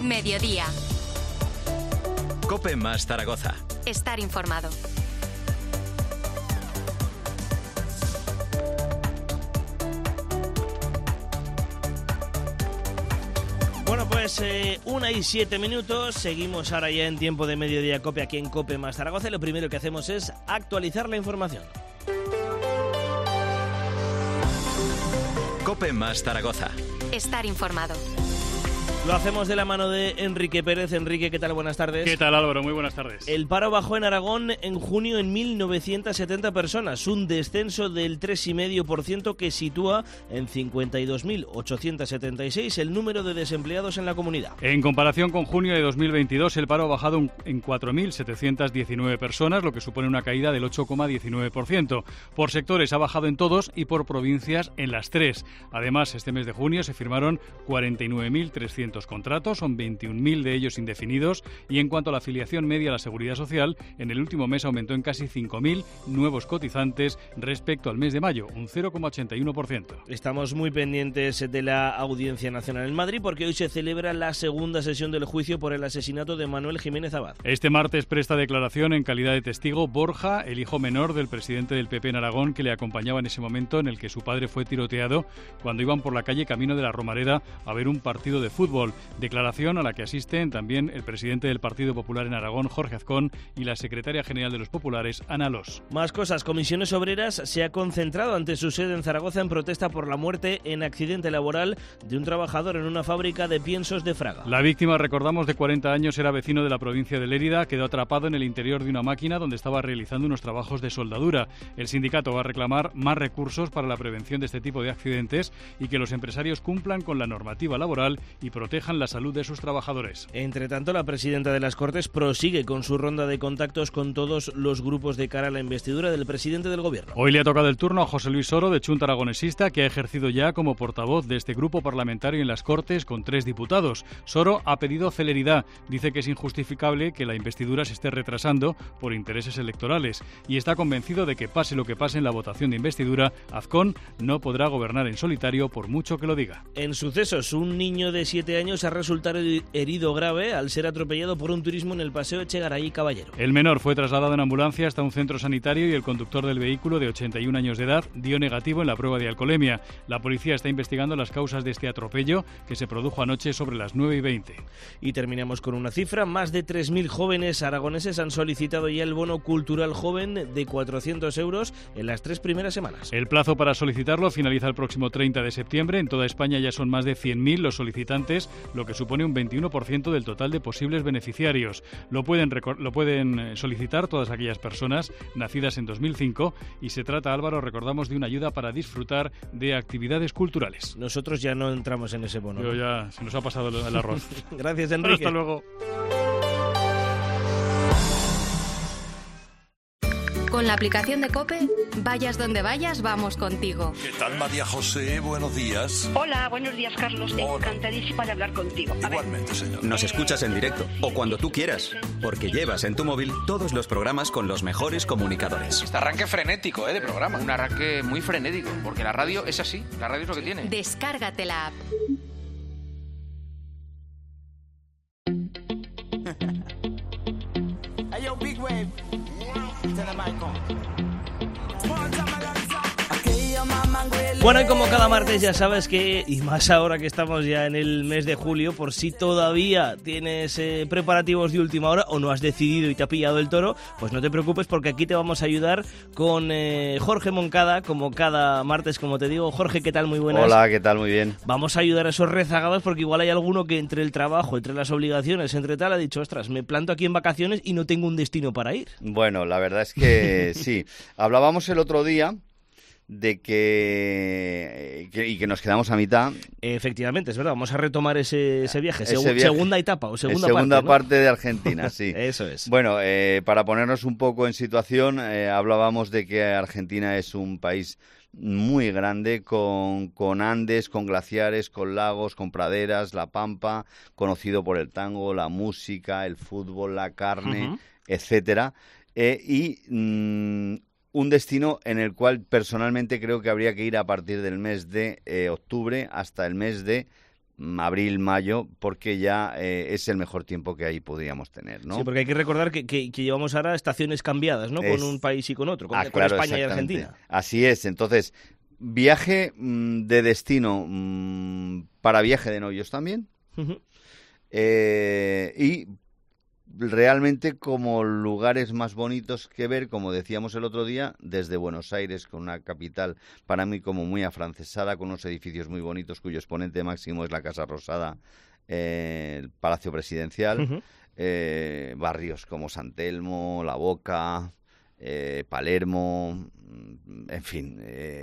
Mediodía. COPE más Zaragoza. Estar informado. Bueno, pues 1:07, seguimos ahora ya en tiempo de mediodía COPE aquí en COPE más Zaragoza. Lo primero que hacemos es actualizar la información. COPE más Zaragoza. Estar informado. Lo hacemos de la mano de Enrique Pérez. Enrique, ¿qué tal? Buenas tardes. ¿Qué tal, Álvaro? Muy buenas tardes. El paro bajó en Aragón en junio en 1.970 personas, un descenso del 3,5% que sitúa en 52.876 el número de desempleados en la comunidad. En comparación con junio de 2022, el paro ha bajado en 4.719 personas, lo que supone una caída del 8,19%. Por sectores ha bajado en todos y por provincias en las tres. Además, este mes de junio se firmaron 49.300 contratos, son 21.000 de ellos indefinidos, y en cuanto a la afiliación media a la Seguridad Social, en el último mes aumentó en casi 5.000 nuevos cotizantes respecto al mes de mayo, un 0,81%. Estamos muy pendientes de la Audiencia Nacional en Madrid porque hoy se celebra la segunda sesión del juicio por el asesinato de Manuel Jiménez Abad. Este martes presta declaración en calidad de testigo Borja, el hijo menor del presidente del PP en Aragón, que le acompañaba en ese momento en el que su padre fue tiroteado cuando iban por la calle camino de la Romareda a ver un partido de fútbol. Declaración a la que asisten también el presidente del Partido Popular en Aragón, Jorge Azcón, y la secretaria general de los populares, Ana Alós. Más cosas. Comisiones Obreras se ha concentrado ante su sede en Zaragoza en protesta por la muerte en accidente laboral de un trabajador en una fábrica de piensos de Fraga. La víctima, recordamos, de 40 años, era vecino de la provincia de Lérida, quedó atrapado en el interior de una máquina donde estaba realizando unos trabajos de soldadura. El sindicato va a reclamar más recursos para la prevención de este tipo de accidentes y que los empresarios cumplan con la normativa laboral y protejan la salud de sus trabajadores. Entre tanto, la presidenta de las Cortes prosigue con su ronda de contactos con todos los grupos de cara a la investidura del presidente del Gobierno. Hoy le ha tocado el turno a José Luis Soro, de Chunta Aragonesista, que ha ejercido ya como portavoz de este grupo parlamentario en las Cortes con 3 diputados. Soro ha pedido celeridad. Dice que es injustificable que la investidura se esté retrasando por intereses electorales y está convencido de que pase lo que pase en la votación de investidura, Azcón no podrá gobernar en solitario por mucho que lo diga. En sucesos, un niño de 7 años ha resultado herido grave al ser atropellado por un turismo en el paseo Echegaray Caballero. El menor fue trasladado en ambulancia hasta un centro sanitario y el conductor del vehículo, de 81 años de edad, dio negativo en la prueba de alcoholemia. La policía está investigando las causas de este atropello que se produjo anoche sobre las 9:20. Y terminamos con una cifra. Más de 3.000 jóvenes aragoneses han solicitado ya el bono cultural joven de 400 euros en las 3 primeras semanas. El plazo para solicitarlo finaliza el próximo 30 de septiembre. En toda España ya son más de 100.000 los solicitantes, lo que supone un 21% del total de posibles beneficiarios. Lo pueden solicitar todas aquellas personas nacidas en 2005 y se trata, Álvaro, recordamos, de una ayuda para disfrutar de actividades culturales. Nosotros ya no entramos en ese bono. Yo ya se nos ha pasado el arroz. Gracias, Enrique. Hasta luego. Con la aplicación de COPE, vayas donde vayas, vamos contigo. ¿Qué tal, María José? Buenos días. Hola, buenos días, Carlos. Hola. Encantadísima de hablar contigo. Igualmente, señor. Nos escuchas en directo o cuando tú quieras, porque llevas en tu móvil todos los programas con los mejores comunicadores. Este arranque frenético, de programa. Un arranque muy frenético, porque la radio es así. La radio es lo que tiene. Descárgate la app. Bueno, y como cada martes ya sabes que, y más ahora que estamos ya en el mes de julio, por si todavía tienes preparativos de última hora o no has decidido y te ha pillado el toro, pues no te preocupes porque aquí te vamos a ayudar con Jorge Moncada, como cada martes, como te digo. Jorge, ¿qué tal? Muy buenas. Hola, ¿qué tal? Muy bien. Vamos a ayudar a esos rezagados porque igual hay alguno que entre el trabajo, entre las obligaciones, entre tal, ha dicho, ostras, me planto aquí en vacaciones y no tengo un destino para ir. Bueno, la verdad es que sí. Hablábamos el otro día de que nos quedamos a mitad. Efectivamente, es verdad, vamos a retomar ese viaje, segunda etapa o segunda parte de Argentina, sí. Eso es. Bueno, para ponernos un poco en situación, hablábamos de que Argentina es un país muy grande, con Andes, con glaciares, con lagos, con praderas, la pampa, conocido por el tango, la música, el fútbol, la carne, etcétera. Un destino en el cual personalmente creo que habría que ir a partir del mes de octubre hasta el mes de abril, mayo, porque ya es el mejor tiempo que ahí podríamos tener, ¿no? Sí, porque hay que recordar que llevamos ahora estaciones cambiadas, ¿no? Con un país y con otro, con claro, España y Argentina. Así es, entonces, viaje de destino para viaje de novios también. Uh-huh. Y realmente como lugares más bonitos que ver, como decíamos el otro día, desde Buenos Aires, con una capital para mí como muy afrancesada, con unos edificios muy bonitos cuyo exponente máximo es la Casa Rosada, el Palacio Presidencial, uh-huh. Barrios como San Telmo, La Boca, Palermo, en fin,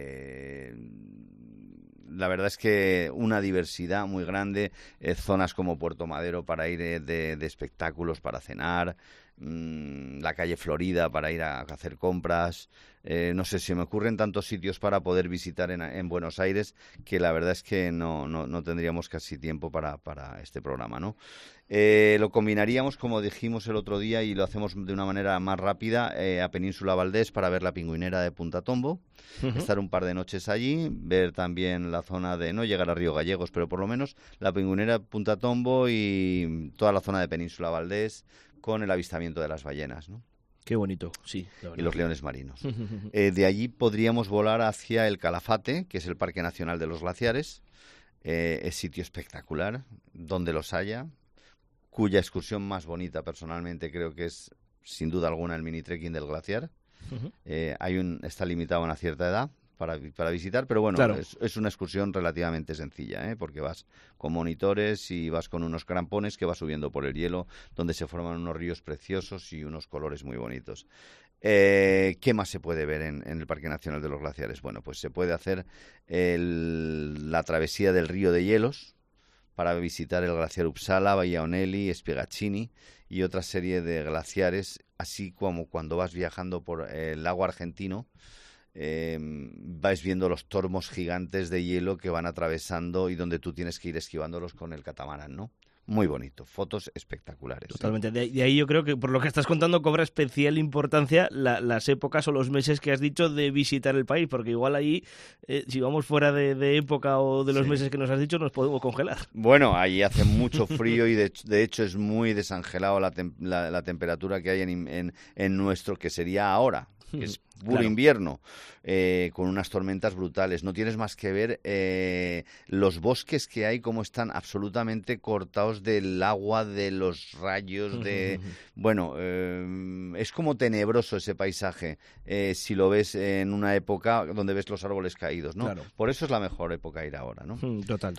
la verdad es que una diversidad muy grande, zonas como Puerto Madero para ir de espectáculos, para cenar, la calle Florida para ir a hacer compras, no sé, se me ocurren tantos sitios para poder visitar en Buenos Aires que la verdad es que no tendríamos casi tiempo para este programa, ¿no? Lo combinaríamos, como dijimos el otro día, y lo hacemos de una manera más rápida, a Península Valdés para ver la Pingüinera de Punta Tombo, uh-huh. Estar un par de noches allí, ver también la zona de, no llegar a Río Gallegos, pero por lo menos la Pingüinera de Punta Tombo y toda la zona de Península Valdés con el avistamiento de las ballenas, ¿no? Qué bonito, sí. Y los leones marinos. De allí podríamos volar hacia el Calafate, que es el Parque Nacional de los Glaciares, es sitio espectacular, donde los haya, cuya excursión más bonita personalmente creo que es, sin duda alguna, el mini trekking del glaciar. Uh-huh. Está limitado a una cierta edad para visitar, pero bueno, claro. es una excursión relativamente sencilla, porque vas con monitores y vas con unos crampones que vas subiendo por el hielo, donde se forman unos ríos preciosos y unos colores muy bonitos. ¿Qué más se puede ver en el Parque Nacional de los Glaciares? Bueno, pues se puede hacer la travesía del río de hielos, para visitar el glaciar Uppsala, Baia Onelli, Spiegazzini y otra serie de glaciares, así como cuando vas viajando por el lago argentino, vais viendo los tormos gigantes de hielo que van atravesando y donde tú tienes que ir esquivándolos con el catamarán, ¿no? Muy bonito, fotos espectaculares. Totalmente. De ahí yo creo que por lo que estás contando cobra especial importancia las épocas o los meses que has dicho de visitar el país, porque igual ahí, si vamos fuera de época o de los meses que nos has dicho, nos podemos congelar. Bueno, ahí hace mucho frío y de hecho es muy desangelado la temperatura que hay en nuestro, que sería ahora, que es puro invierno, con unas tormentas brutales. No tienes más que ver los bosques que hay, cómo están absolutamente cortados del agua, de los rayos, bueno, es como tenebroso ese paisaje, si lo ves en una época donde ves los árboles caídos, ¿no? Claro. Por eso es la mejor época ir ahora, ¿no? Total.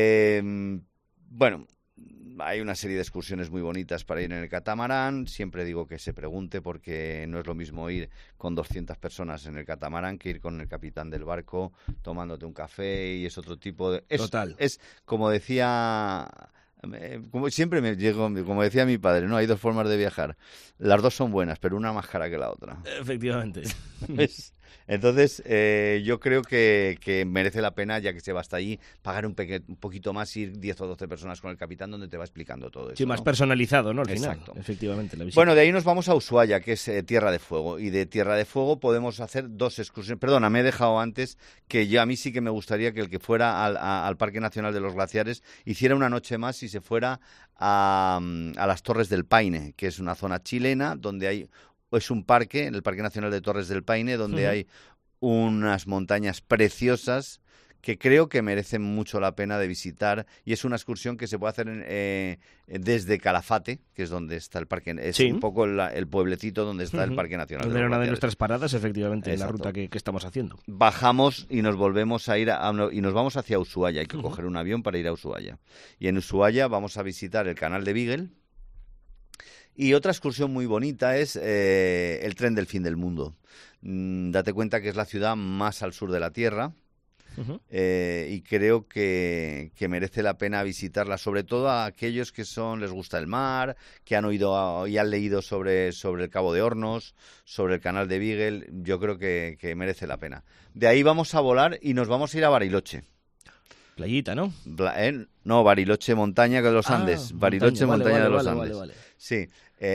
Bueno, hay una serie de excursiones muy bonitas para ir en el catamarán. Siempre digo que se pregunte, porque no es lo mismo ir con 200 personas en el catamarán que ir con el capitán del barco tomándote un café, y es otro tipo de... Total. Es como decía... Como siempre como decía mi padre, no hay dos formas de viajar. Las dos son buenas, pero una más cara que la otra. Efectivamente. Entonces, yo creo que merece la pena, ya que se va hasta allí, pagar un poquito más, ir 10 o 12 personas con el capitán, donde te va explicando todo eso. Sí, más personalizado, ¿no? Al final. Exacto. Efectivamente, la visita. Bueno, de ahí nos vamos a Ushuaia, que es Tierra de Fuego. Y de Tierra de Fuego podemos hacer dos excursiones. Perdona, me he dejado antes que a mí sí que me gustaría que el que fuera al Parque Nacional de los Glaciares hiciera una noche más y se fuera a las Torres del Paine, que es una zona chilena donde es un parque, el Parque Nacional de Torres del Paine, donde hay unas montañas preciosas que creo que merecen mucho la pena de visitar, y es una excursión que se puede hacer desde Calafate, que es donde está el parque, es un poco el pueblecito donde está el Parque Nacional de los Glaciares. Una de Glaciares. nuestras paradas, efectivamente, en la ruta que estamos haciendo. Bajamos y nos volvemos a ir y nos vamos hacia Ushuaia. Hay que coger un avión para ir a Ushuaia. Y en Ushuaia vamos a visitar el canal de Beagle. Y otra excursión muy bonita es el tren del fin del mundo. Date cuenta que es la ciudad más al sur de la Tierra. Y creo que merece la pena visitarla, sobre todo a aquellos que les gusta el mar, que han oído y han leído sobre el Cabo de Hornos, sobre el canal de Beagle. Yo creo que merece la pena. De ahí vamos a volar y nos vamos a ir a Bariloche. Playita, ¿no? No, Bariloche, montaña de los Andes. Bariloche, montaña de los Andes. Vale. Sí.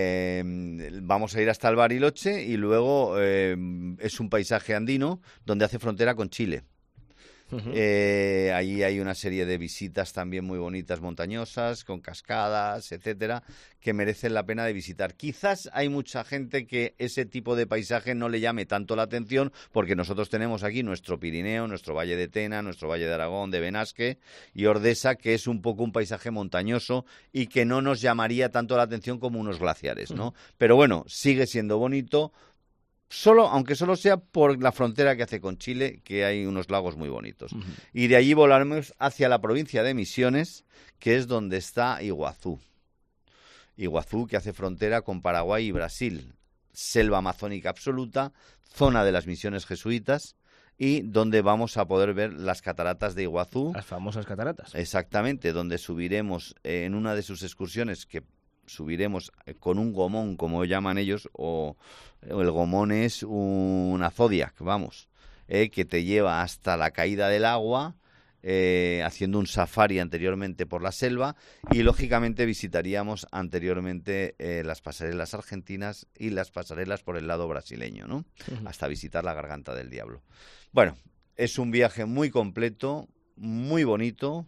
Vamos a ir hasta el Bariloche y luego es un paisaje andino donde hace frontera con Chile. Allí hay una serie de visitas también muy bonitas, montañosas, con cascadas, etcétera, que merecen la pena de visitar. Quizás hay mucha gente que ese tipo de paisaje no le llame tanto la atención, porque nosotros tenemos aquí nuestro Pirineo, nuestro Valle de Tena, nuestro Valle de Aragón, de Benasque y Ordesa, que es un poco un paisaje montañoso y que no nos llamaría tanto la atención como unos glaciares, ¿no? Pero bueno, sigue siendo bonito. Aunque solo sea por la frontera que hace con Chile, que hay unos lagos muy bonitos. Y de allí volaremos hacia la provincia de Misiones, que es donde está Iguazú. Iguazú, que hace frontera con Paraguay y Brasil. Selva amazónica absoluta, zona de las misiones jesuitas, y donde vamos a poder ver las cataratas de Iguazú. Las famosas cataratas. Exactamente, donde subiremos en una de sus excursiones, que subiremos con un gomón, como llaman ellos, o el gomón es una Zodiac, que te lleva hasta la caída del agua, haciendo un safari anteriormente por la selva, y lógicamente visitaríamos anteriormente las pasarelas argentinas y las pasarelas por el lado brasileño, ¿no? Hasta visitar la Garganta del Diablo. Bueno, es un viaje muy completo, muy bonito,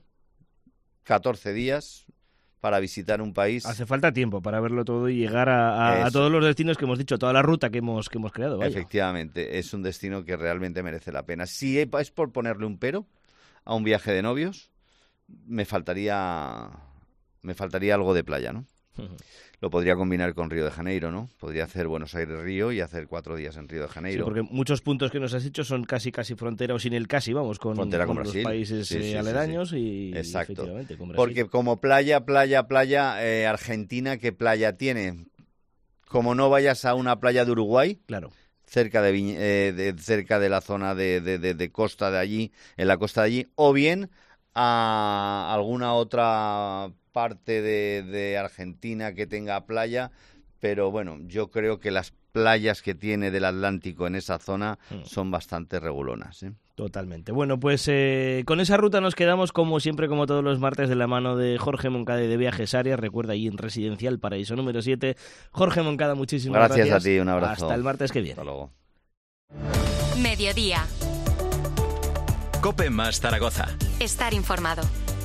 14 días... para visitar un país. Hace falta tiempo para verlo todo y llegar a todos los destinos que hemos dicho, toda la ruta que hemos creado. Vaya. Efectivamente, es un destino que realmente merece la pena. Si es por ponerle un pero a un viaje de novios, me faltaría algo de playa, ¿no? Lo podría combinar con Río de Janeiro, ¿no? Podría hacer Buenos Aires-Río y hacer 4 días en Río de Janeiro. Sí, porque muchos puntos que nos has dicho son casi frontera, o sin el casi, con Brasil, los países aledaños. Y exacto. Efectivamente, con Brasil. Porque como playa, Argentina, ¿qué playa tiene? Como no vayas a una playa de Uruguay, claro, cerca de la zona de costa de allí, en la costa de allí, o bien a alguna otra parte de Argentina que tenga playa, pero bueno, yo creo que las playas que tiene del Atlántico en esa zona son bastante regulonas, ¿eh? Totalmente. Bueno, pues con esa ruta nos quedamos como siempre, como todos los martes, de la mano de Jorge Moncada de Viajes Arias. Recuerda, allí en Residencial Paraíso número 7. Jorge Moncada, muchísimas gracias. Gracias a ti, un abrazo. Hasta el martes que viene. Hasta luego. Mediodía. COPE más Zaragoza. Estar informado.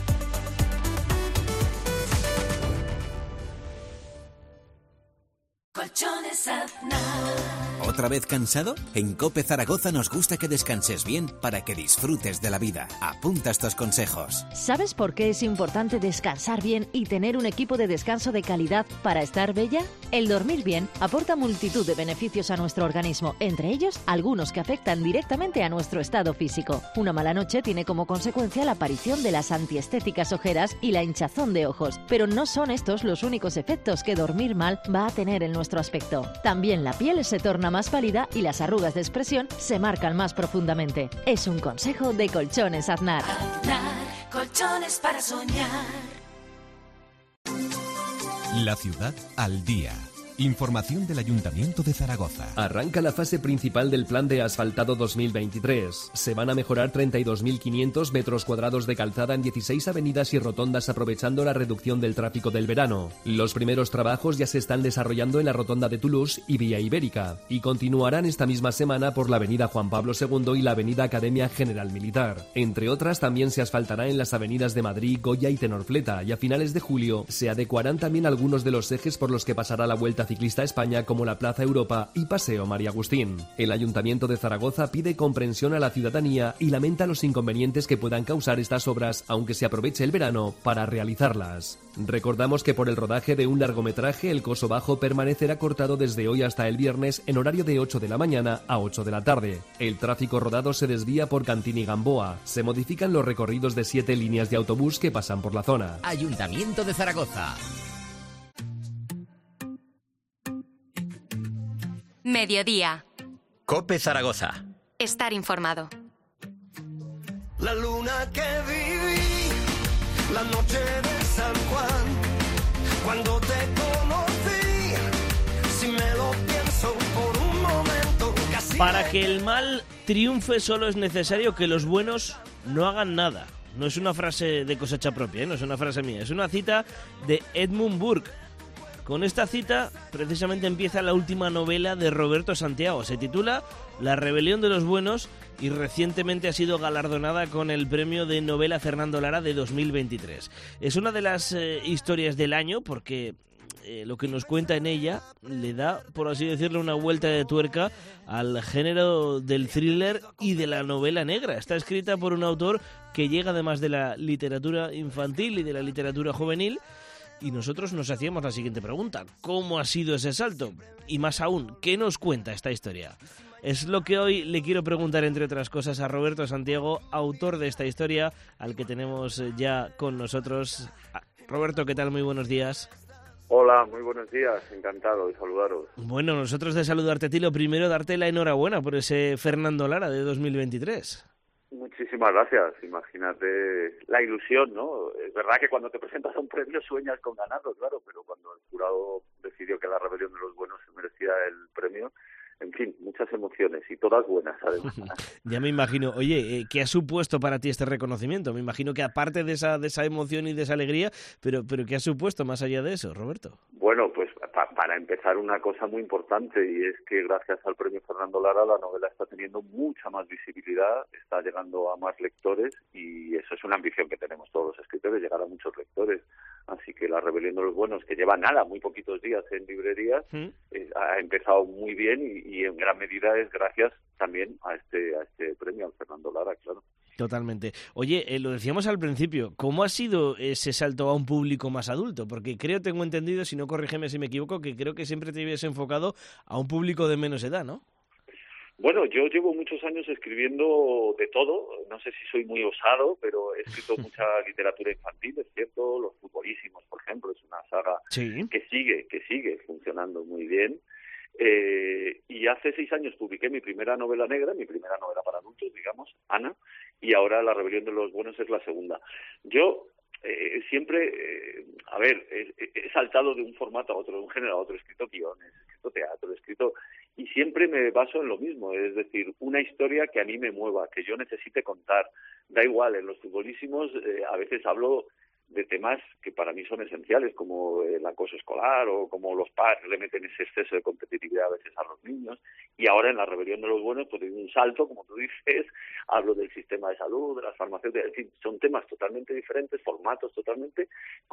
Colchones Aznar. ¿Otra vez cansado? En COPE Zaragoza nos gusta que descanses bien para que disfrutes de la vida. Apunta estos consejos. ¿Sabes por qué es importante descansar bien y tener un equipo de descanso de calidad para estar bella? El dormir bien aporta multitud de beneficios a nuestro organismo, entre ellos algunos que afectan directamente a nuestro estado físico. Una mala noche tiene como consecuencia la aparición de las antiestéticas ojeras y la hinchazón de ojos, pero no son estos los únicos efectos que dormir mal va a tener en nuestro aspecto. También la piel se torna más pálida y las arrugas de expresión se marcan más profundamente. Es un consejo de Colchones Aznar. Aznar, colchones para soñar. La ciudad al día. Información del Ayuntamiento de Zaragoza. Arranca la fase principal del Plan de Asfaltado 2023. Se van a mejorar 32.500 metros cuadrados de calzada en 16 avenidas y rotondas aprovechando la reducción del tráfico del verano. Los primeros trabajos ya se están desarrollando en la Rotonda de Toulouse y Vía Ibérica y continuarán esta misma semana por la avenida Juan Pablo II y la avenida Academia General Militar. Entre otras, también se asfaltará en las avenidas de Madrid, Goya y Tenorfleta, y a finales de julio se adecuarán también algunos de los ejes por los que pasará la Vuelta Ciclista a España, como la Plaza Europa y Paseo María Agustín. El Ayuntamiento de Zaragoza pide comprensión a la ciudadanía y lamenta los inconvenientes que puedan causar estas obras, aunque se aproveche el verano para realizarlas. Recordamos que por el rodaje de un largometraje, el Coso Bajo permanecerá cortado desde hoy hasta el viernes en horario de 8 de la mañana a 8 de la tarde. El tráfico rodado se desvía por Cantín y Gamboa. Se modifican los recorridos de 7 líneas de autobús que pasan por la zona. Ayuntamiento de Zaragoza. Mediodía. COPE Zaragoza. Estar informado. La luna que viví, la noche de San Juan, cuando te conocí, si me lo pienso por un momento, casi... Para que el mal triunfe solo es necesario que los buenos no hagan nada. No es una frase de cosecha propia, no es una frase mía, es una cita de Edmund Burke. Con esta cita, precisamente empieza la última novela de Roberto Santiago. Se titula La rebelión de los buenos y recientemente ha sido galardonada con el premio de novela Fernando Lara de 2023. Es una de las historias del año porque lo que nos cuenta en ella le da, por así decirlo, una vuelta de tuerca al género del thriller y de la novela negra. Está escrita por un autor que llega además de la literatura infantil y de la literatura juvenil. Y nosotros nos hacíamos la siguiente pregunta: ¿cómo ha sido ese salto? Y más aún, ¿qué nos cuenta esta historia? Es lo que hoy le quiero preguntar, entre otras cosas, a Roberto Santiago, autor de esta historia, al que tenemos ya con nosotros. Roberto, ¿qué tal? Muy buenos días. Hola, muy buenos días, encantado de saludaros. Bueno, nosotros de saludarte a ti, lo primero, darte la enhorabuena por ese Fernando Lara de 2023. Muchísimas gracias. Imagínate la ilusión, ¿no? Es verdad que cuando te presentas a un premio sueñas con ganarlo, claro, pero cuando el jurado decidió que La Rebelión de los Buenos se merecía el premio, en fin, muchas emociones y todas buenas, además. Ya me imagino. Oye, ¿qué ha supuesto para ti este reconocimiento? Me imagino que aparte de esa emoción y de esa alegría, pero ¿qué ha supuesto más allá de eso, Roberto? Bueno, pues para empezar, una cosa muy importante, y es que gracias al premio Fernando Lara la novela está teniendo mucha más visibilidad, está llegando a más lectores, y eso es una ambición que tenemos todos los escritores, llegar a muchos lectores. Así que La Rebelión de los Buenos, que lleva muy poquitos días en librerías, ha empezado muy bien y en gran medida es gracias también a este premio, al Fernando Lara, claro. Totalmente. Oye, lo decíamos al principio, ¿cómo ha sido ese salto a un público más adulto? Porque tengo entendido, si no corrígeme si me equivoco, que creo que siempre te habías enfocado a un público de menos edad, ¿no? Bueno, yo llevo muchos años escribiendo de todo, no sé si soy muy osado, pero he escrito mucha literatura infantil, es cierto, Los Futbolísimos, por ejemplo, es una saga que sigue funcionando muy bien. Y hace 6 años publiqué mi primera novela negra, mi primera novela para adultos, digamos, Ana, y ahora La Rebelión de los Buenos es la segunda. Yo siempre, he saltado de un formato a otro, de un género a otro, he escrito guiones, he escrito teatro, he escrito, y siempre me baso en lo mismo, es decir, una historia que a mí me mueva, que yo necesite contar. Da igual, en Los Futbolísimos a veces hablo de temas que para mí son esenciales, como el acoso escolar o como los padres le meten ese exceso de competitividad a veces a los niños. Y ahora en La Rebelión de los Buenos, pues un salto, como tú dices, hablo del sistema de salud, de las farmacéuticas, en fin, son temas totalmente diferentes, formatos totalmente,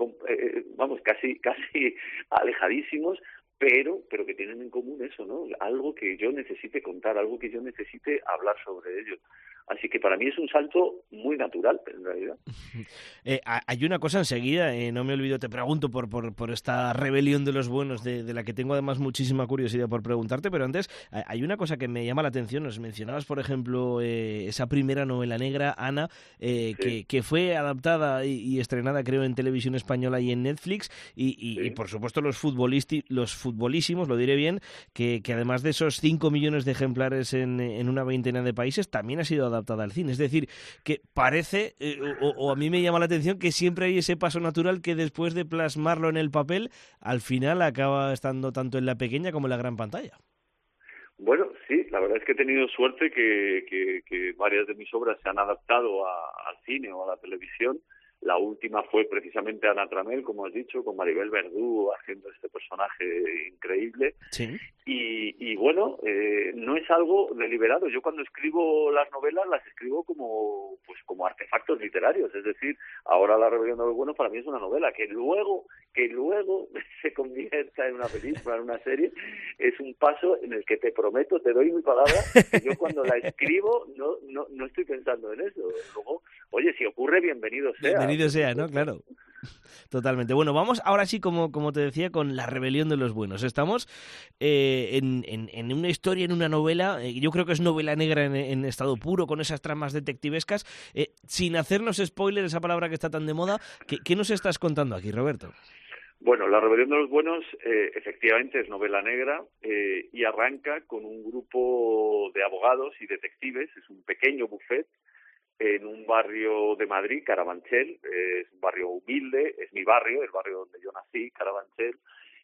casi alejadísimos, pero que tienen en común eso, ¿no? Algo que yo necesite contar, algo que yo necesite hablar sobre ello. Así que para mí es un salto muy natural, en realidad. Hay una cosa enseguida, no me olvido, te pregunto por esta Rebelión de los Buenos, de la que tengo además muchísima curiosidad por preguntarte, pero antes hay una cosa que me llama la atención. Nos mencionabas, por ejemplo, esa primera novela negra, Ana, que fue adaptada y estrenada, creo, en televisión española y en Netflix, y por supuesto los futbolísimos, lo diré bien, que además de esos 5 millones de ejemplares en una veintena de países, también ha sido adaptada al cine. Es decir, que parece, o a mí me llama la atención, que siempre hay ese paso natural que después de plasmarlo en el papel, al final acaba estando tanto en la pequeña como en la gran pantalla. Bueno, sí, la verdad es que he tenido suerte que varias de mis obras se han adaptado al cine o a la televisión. La última fue precisamente Ana Tramel, como has dicho, con Maribel Verdú haciendo este personaje increíble. Sí. Y bueno, no es algo deliberado. Yo cuando escribo las novelas las escribo como artefactos literarios. Es decir, ahora La Rebelión de los Buenos para mí es una novela que luego se convierta en una película, en una serie. Es un paso en el que te prometo, te doy mi palabra, que yo cuando la escribo no estoy pensando en eso. Luego, oye, si ocurre, bienvenido sea. Bienvenido sea, ¿no? Claro. Totalmente. Bueno, vamos ahora sí, como te decía, con La Rebelión de los Buenos. Estamos en una historia, en una novela, yo creo que es novela negra en estado puro, con esas tramas detectivescas. Sin hacernos spoiler, esa palabra que está tan de moda, ¿qué nos estás contando aquí, Roberto? Bueno, La Rebelión de los Buenos efectivamente es novela negra y arranca con un grupo de abogados y detectives, es un pequeño bufet en un barrio de Madrid, Carabanchel, es un barrio humilde, es mi barrio, el barrio donde yo nací, Carabanchel,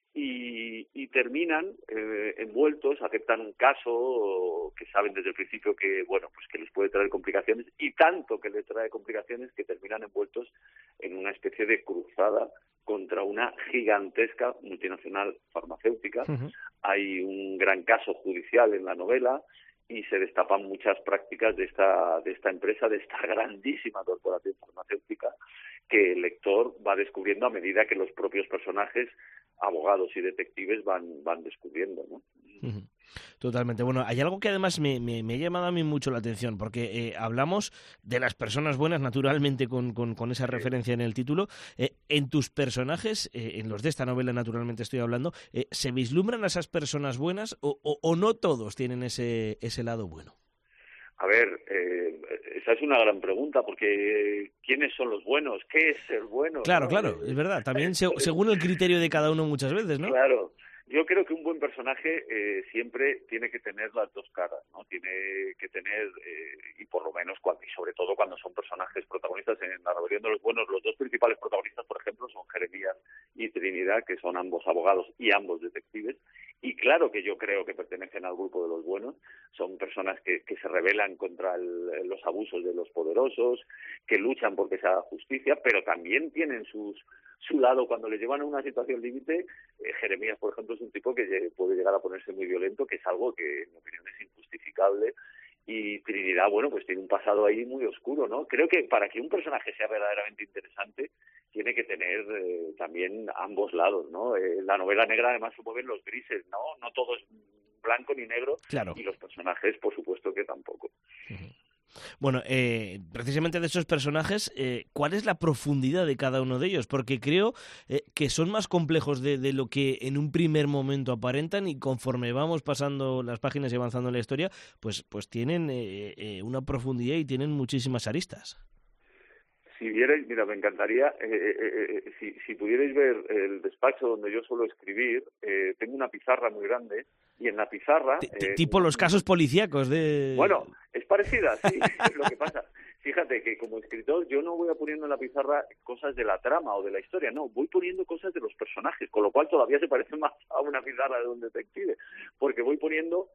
y terminan envueltos, aceptan un caso que saben desde el principio que les puede traer complicaciones, y tanto que les trae complicaciones que terminan envueltos en una especie de cruzada contra una gigantesca multinacional farmacéutica. Uh-huh. Hay un gran caso judicial en la novela y se destapan muchas prácticas de esta empresa, de esta grandísima corporación farmacéutica, que el lector va descubriendo a medida que los propios personajes, abogados y detectives, van descubriendo, ¿no? Totalmente. Bueno, hay algo que además me ha llamado a mí mucho la atención, porque hablamos de las personas buenas, naturalmente, con esa referencia en el título. En tus personajes, en los de esta novela, naturalmente estoy hablando, ¿se vislumbran a esas personas buenas o no todos tienen ese lado bueno? A ver, esa es una gran pregunta, porque ¿quiénes son los buenos? ¿Qué es ser bueno? Claro, claro, es verdad. También según el criterio de cada uno muchas veces, ¿no? Claro. Yo creo que un buen personaje siempre tiene que tener las dos caras, ¿no? Tiene que tener, y por lo menos, y sobre todo cuando son personajes protagonistas en La rebelión de los buenos, los dos principales protagonistas, por ejemplo, son Jeremías y Trinidad, que son ambos abogados y ambos detectives, y claro que yo creo que pertenecen al grupo de los buenos. Son personas que se rebelan contra los abusos de los poderosos, que luchan porque se haga justicia, pero también tienen su lado cuando les llevan a una situación límite. Jeremías, por ejemplo, es un tipo que puede llegar a ponerse muy violento, que es algo que, en mi opinión, es injustificable. Y Trinidad, bueno, pues tiene un pasado ahí muy oscuro, ¿no? Creo que para que un personaje sea verdaderamente interesante, tiene que tener también ambos lados, ¿no? La novela negra, además, se mueven los grises, ¿no? No todo es blanco ni negro, claro. Y los personajes, por supuesto, que tampoco. Bueno, precisamente de esos personajes, ¿cuál es la profundidad de cada uno de ellos? Porque creo que son más complejos de lo que en un primer momento aparentan, y conforme vamos pasando las páginas y avanzando en la historia, pues tienen una profundidad y tienen muchísimas aristas. Si vierais, mira, me encantaría, si pudierais ver el despacho donde yo suelo escribir, tengo una pizarra muy grande, y en la pizarra... tipo los casos policíacos de... Bueno, es parecida, sí, es lo que pasa. Fíjate que como escritor yo no voy poniendo en la pizarra cosas de la trama o de la historia, no, voy poniendo cosas de los personajes, con lo cual todavía se parece más a una pizarra de un detective, porque voy poniendo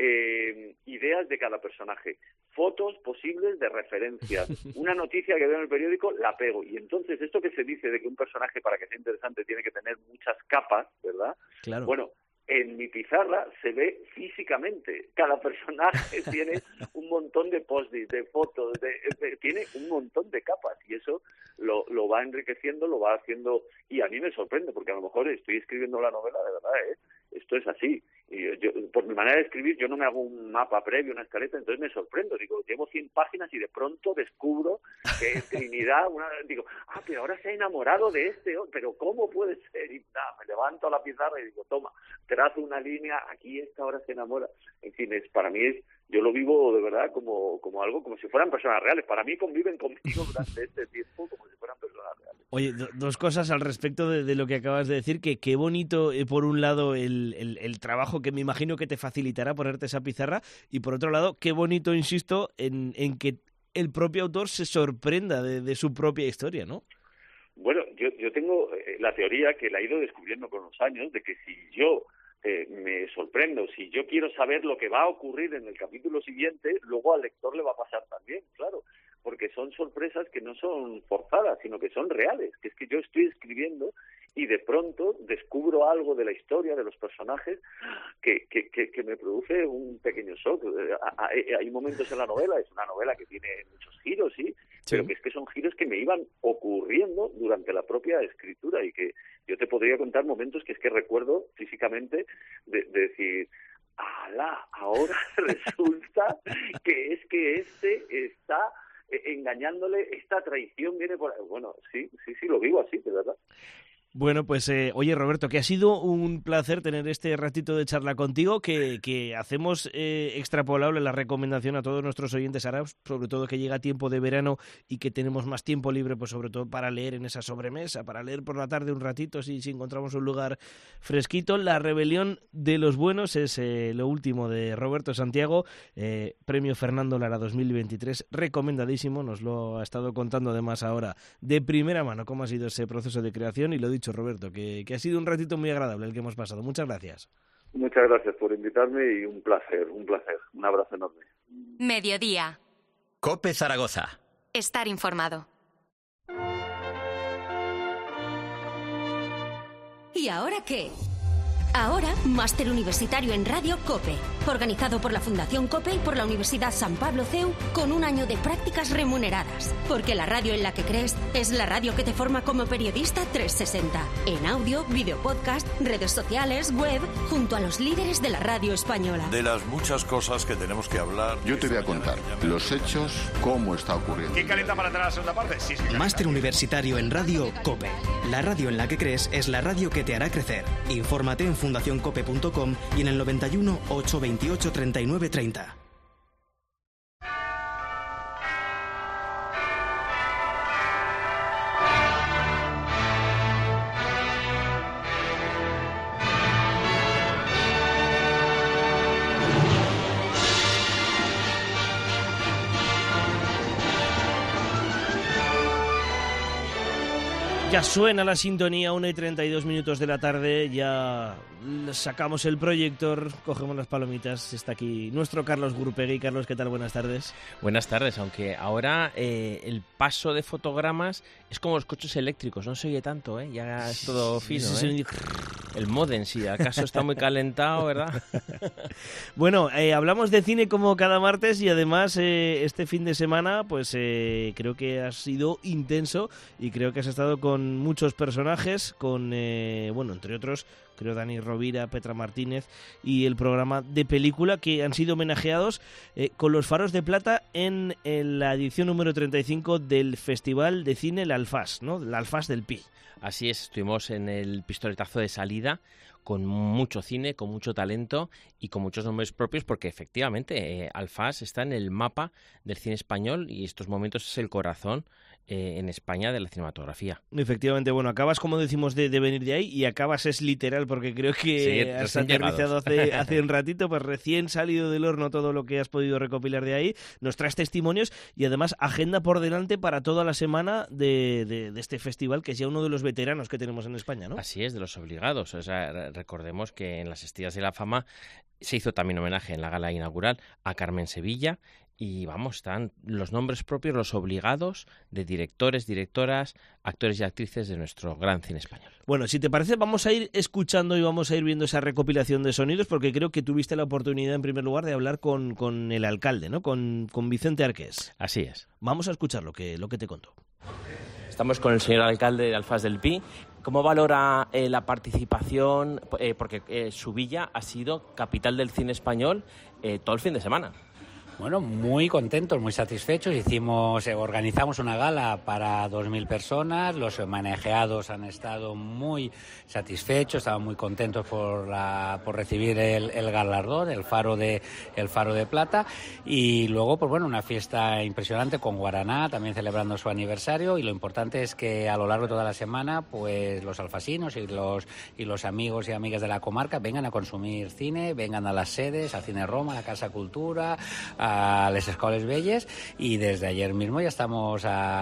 ideas de cada personaje, fotos posibles de referencias, una noticia que veo en el periódico, la pego, y entonces esto que se dice de que un personaje, para que sea interesante, tiene que tener muchas capas, ¿verdad? Claro. Bueno, en mi pizarra se ve físicamente. Cada personaje tiene un montón de post-its, de fotos, tiene un montón de capas, y eso lo va enriqueciendo, lo va haciendo, y a mí me sorprende, porque a lo mejor estoy escribiendo la novela de verdad, esto es así. Y yo, por mi manera de escribir, yo no me hago un mapa previo, una escaleta, entonces me sorprendo. Digo, llevo 100 páginas y de pronto descubro que Trinidad, digo, pero ahora se ha enamorado de pero ¿cómo puede ser? Y me levanto a la pizarra y digo, toma, trazo una línea, aquí esta ahora se enamora. En fin, para mí yo lo vivo de verdad como algo, como si fueran personas reales. Para mí conviven conmigo durante este tiempo como si fueran personas reales. Oye, dos cosas al respecto de lo que acabas de decir, que qué bonito, por un lado, el trabajo que me imagino que te facilitará ponerte esa pizarra, y por otro lado, qué bonito, insisto, en que el propio autor se sorprenda de su propia historia, ¿no? Bueno, yo tengo la teoría, que la he ido descubriendo con los años, de que si yo me sorprendo, si yo quiero saber lo que va a ocurrir en el capítulo siguiente, luego al lector le va a pasar también, claro, porque son sorpresas que no son forzadas, sino que son reales, que es que yo estoy escribiendo y de pronto descubro algo de la historia, de los personajes, que me produce un pequeño shock. Hay momentos en la novela, es una novela que tiene muchos giros, sí, pero que es que son giros que me iban ocurriendo durante la propia escritura, y que yo te podría contar momentos que es que recuerdo físicamente de decir, ¡ala! Ahora resulta que es que este está engañándole, esta traición viene por ahí. Bueno, sí, lo vivo así, de verdad. Bueno, pues oye, Roberto, que ha sido un placer tener este ratito de charla contigo, que hacemos extrapolable la recomendación a todos nuestros oyentes árabes, sobre todo que llega tiempo de verano y que tenemos más tiempo libre, pues sobre todo para leer en esa sobremesa, para leer por la tarde un ratito, si encontramos un lugar fresquito. La rebelión de los buenos es lo último de Roberto Santiago, premio Fernando Lara 2023, recomendadísimo, nos lo ha estado contando además ahora de primera mano cómo ha sido ese proceso de creación, y lo dicho, Roberto, que ha sido un ratito muy agradable el que hemos pasado. Muchas gracias. Muchas gracias por invitarme y un placer. Un abrazo enorme. Mediodía. COPE Zaragoza. Estar informado. ¿Y ahora qué? Ahora, máster universitario en Radio COPE, organizado por la Fundación COPE y por la Universidad San Pablo CEU, con un año de prácticas remuneradas. Porque la radio en la que crees es la radio que te forma como periodista 360. En audio, video podcast, redes sociales, web, junto a los líderes de la radio española. De las muchas cosas que tenemos que hablar. Yo te voy a contar los hechos, cómo está ocurriendo. ¿Quién calienta para entrar a la segunda parte? Sí. Máster universitario en Radio COPE. La radio en la que crees es la radio que te hará crecer. Infórmate en fundacioncope.com y en el 91 828 39 30. Ya suena la sintonía, 1:32 de la tarde, ya sacamos el proyector, cogemos las palomitas, está aquí nuestro Carlos Gurpegui. Carlos, ¿qué tal? Buenas tardes. Buenas tardes, aunque ahora el paso de fotogramas es como los coches eléctricos, no se oye tanto, ya es todo fino. El módem, sí, acaso está muy calentado, ¿verdad? Bueno, hablamos de cine como cada martes y además este fin de semana pues creo que ha sido intenso y creo que has estado con muchos personajes, con, entre otros, creo Dani Rovira, Petra Martínez y el programa de película que han sido homenajeados con los Faros de Plata en la edición número 35 del Festival de Cine El Alfás, ¿no? El Alfás del Pi. Así es, estuvimos en el pistoletazo de salida con mucho cine, con mucho talento y con muchos nombres propios porque efectivamente Alfás está en el mapa del cine español y estos momentos es el corazón en España de la cinematografía. Efectivamente, bueno, acabas, como decimos, de venir de ahí y acabas es literal porque creo que has aterrizado hace un ratito, pues recién salido del horno todo lo que has podido recopilar de ahí, nos traes testimonios y además agenda por delante para toda la semana de este festival que es ya uno de los veteranos que tenemos en España, ¿no? Así es, de los obligados, o sea, recordemos que en las Estrellas de la Fama se hizo también homenaje en la gala inaugural a Carmen Sevilla. Y vamos, están los nombres propios, los obligados de directores, directoras, actores y actrices de nuestro gran cine español. Bueno, si te parece, vamos a ir escuchando y vamos a ir viendo esa recopilación de sonidos porque creo que tuviste la oportunidad, en primer lugar, de hablar con el alcalde, ¿no? Con Vicente Arqués. Así es. Vamos a escuchar lo que te contó. Estamos con el señor alcalde de Alfás del Pi. ¿Cómo valora la participación? Porque su villa ha sido capital del cine español todo el fin de semana. Bueno, muy contentos, muy satisfechos. Organizamos una gala para 2.000 personas. Los homenajeados han estado muy satisfechos, estaban muy contentos por recibir el galardón, el Faro de Plata. Y luego, pues bueno, una fiesta impresionante con Guaraná, también celebrando su aniversario. Y lo importante es que a lo largo de toda la semana, pues los alfasinos y los amigos y amigas de la comarca vengan a consumir cine, vengan a las sedes, al Cine Roma, a la Casa Cultura, a les Escoles Belles, y desde ayer mismo ya estamos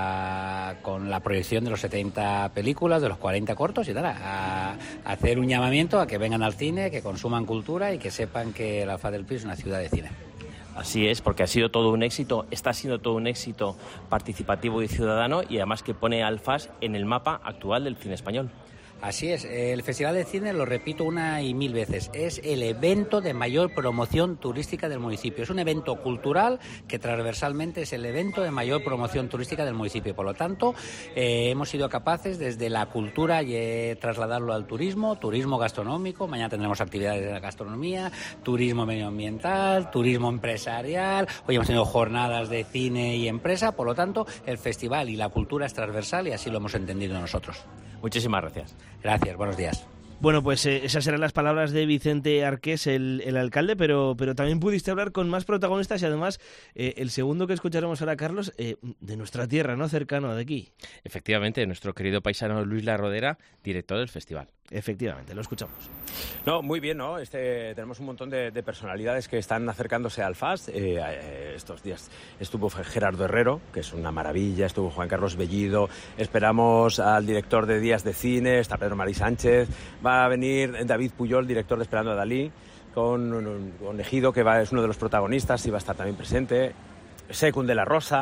con la proyección de los 70 películas, de los 40 cortos y a hacer un llamamiento a que vengan al cine, que consuman cultura y que sepan que el Alfás del Pi es una ciudad de cine. Así es, porque ha sido todo un éxito, está siendo todo un éxito participativo y ciudadano y además que pone a Alfás en el mapa actual del cine español. Así es, el Festival de Cine, lo repito una y mil veces, es el evento de mayor promoción turística del municipio. Es un evento cultural que transversalmente es el evento de mayor promoción turística del municipio. Por lo tanto, hemos sido capaces desde la cultura trasladarlo al turismo gastronómico. Mañana tendremos actividades de la gastronomía, turismo medioambiental, turismo empresarial. Hoy hemos tenido jornadas de cine y empresa. Por lo tanto, el festival y la cultura es transversal y así lo hemos entendido nosotros. Muchísimas gracias. Gracias, buenos días. Bueno, pues esas eran las palabras de Vicente Arqués, el alcalde, pero también pudiste hablar con más protagonistas y además el segundo que escucharemos ahora, Carlos, de nuestra tierra, ¿no? Cercano de aquí. Efectivamente, nuestro querido paisano Luis La Rodera, director del festival. Efectivamente, lo escuchamos. No, muy bien, ¿no? Tenemos un montón de personalidades que están acercándose al FAS. Estos días estuvo Gerardo Herrero, que es una maravilla, estuvo Juan Carlos Bellido, esperamos al director de Días de Cine, está Pedro Marí Sánchez, va a venir David Puyol, director de Esperando a Dalí, con Ejido, que es uno de los protagonistas y va a estar también presente. Secund de la Rosa,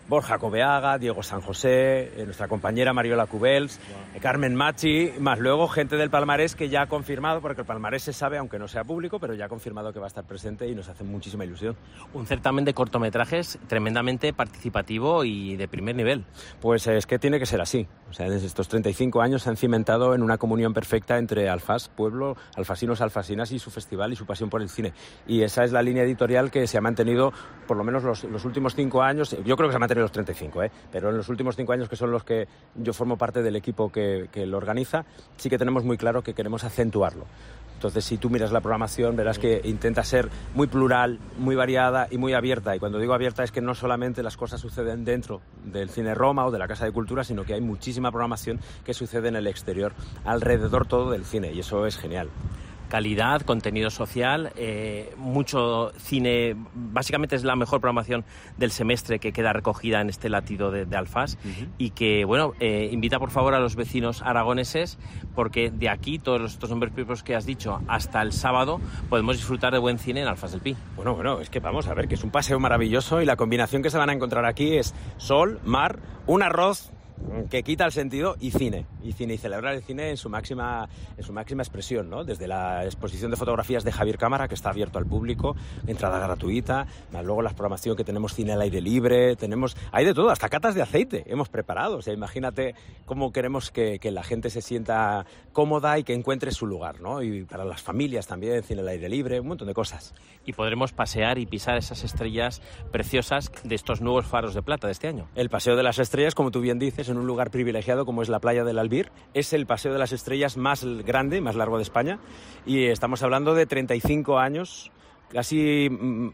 Borja Cobeaga, Diego San José, nuestra compañera Mariola Cubels, Carmen Machi, más luego gente del palmarés que ya ha confirmado, porque el palmarés se sabe, aunque no sea público, pero ya ha confirmado que va a estar presente y nos hace muchísima ilusión. Un certamen de cortometrajes tremendamente participativo y de primer nivel. Pues es que tiene que ser así. O sea, desde estos 35 años se han cimentado en una comunión perfecta entre Alfás, pueblo, alfasinos, alfasinas y su festival y su pasión por el cine. Y esa es la línea editorial que se ha mantenido por lo menos los últimos 5 años. Yo creo que se ha mantenido los 35, pero en los últimos 5 años, que son los que yo formo parte del equipo que lo organiza, sí que tenemos muy claro que queremos acentuarlo. Entonces, si tú miras la programación, verás que intenta ser muy plural, muy variada y muy abierta. Y cuando digo abierta es que no solamente las cosas suceden dentro del Cine Roma o de la Casa de Cultura, sino que hay muchísima programación que sucede en el exterior, alrededor todo del cine, y eso es genial. Calidad, contenido social, mucho cine. Básicamente es la mejor programación del semestre que queda recogida en este latido de Alfás. Y que, bueno, invita por favor a los vecinos aragoneses, porque de aquí, todos estos nombres propios que has dicho, hasta el sábado podemos disfrutar de buen cine en Alfás del Pi. Bueno, es que vamos a ver, que es un paseo maravilloso, y la combinación que se van a encontrar aquí es sol, mar, un arroz que quita el sentido y cine y celebrar el cine en su máxima expresión, ¿no? Desde la exposición de fotografías de Javier Cámara, que está abierto al público, entrada gratuita, más luego la programación que tenemos, cine al aire libre, hay de todo, hasta catas de aceite hemos preparado. O sea, imagínate cómo queremos que la gente se sienta cómoda y que encuentre su lugar, ¿no? Y para las familias también, cine al aire libre, un montón de cosas. Y podremos pasear y pisar esas estrellas preciosas de estos nuevos faros de plata de este año. El Paseo de las Estrellas, como tú bien dices, en un lugar privilegiado como es la playa del Albir, es el Paseo de las Estrellas más grande, más largo de España, y estamos hablando de 35 años, casi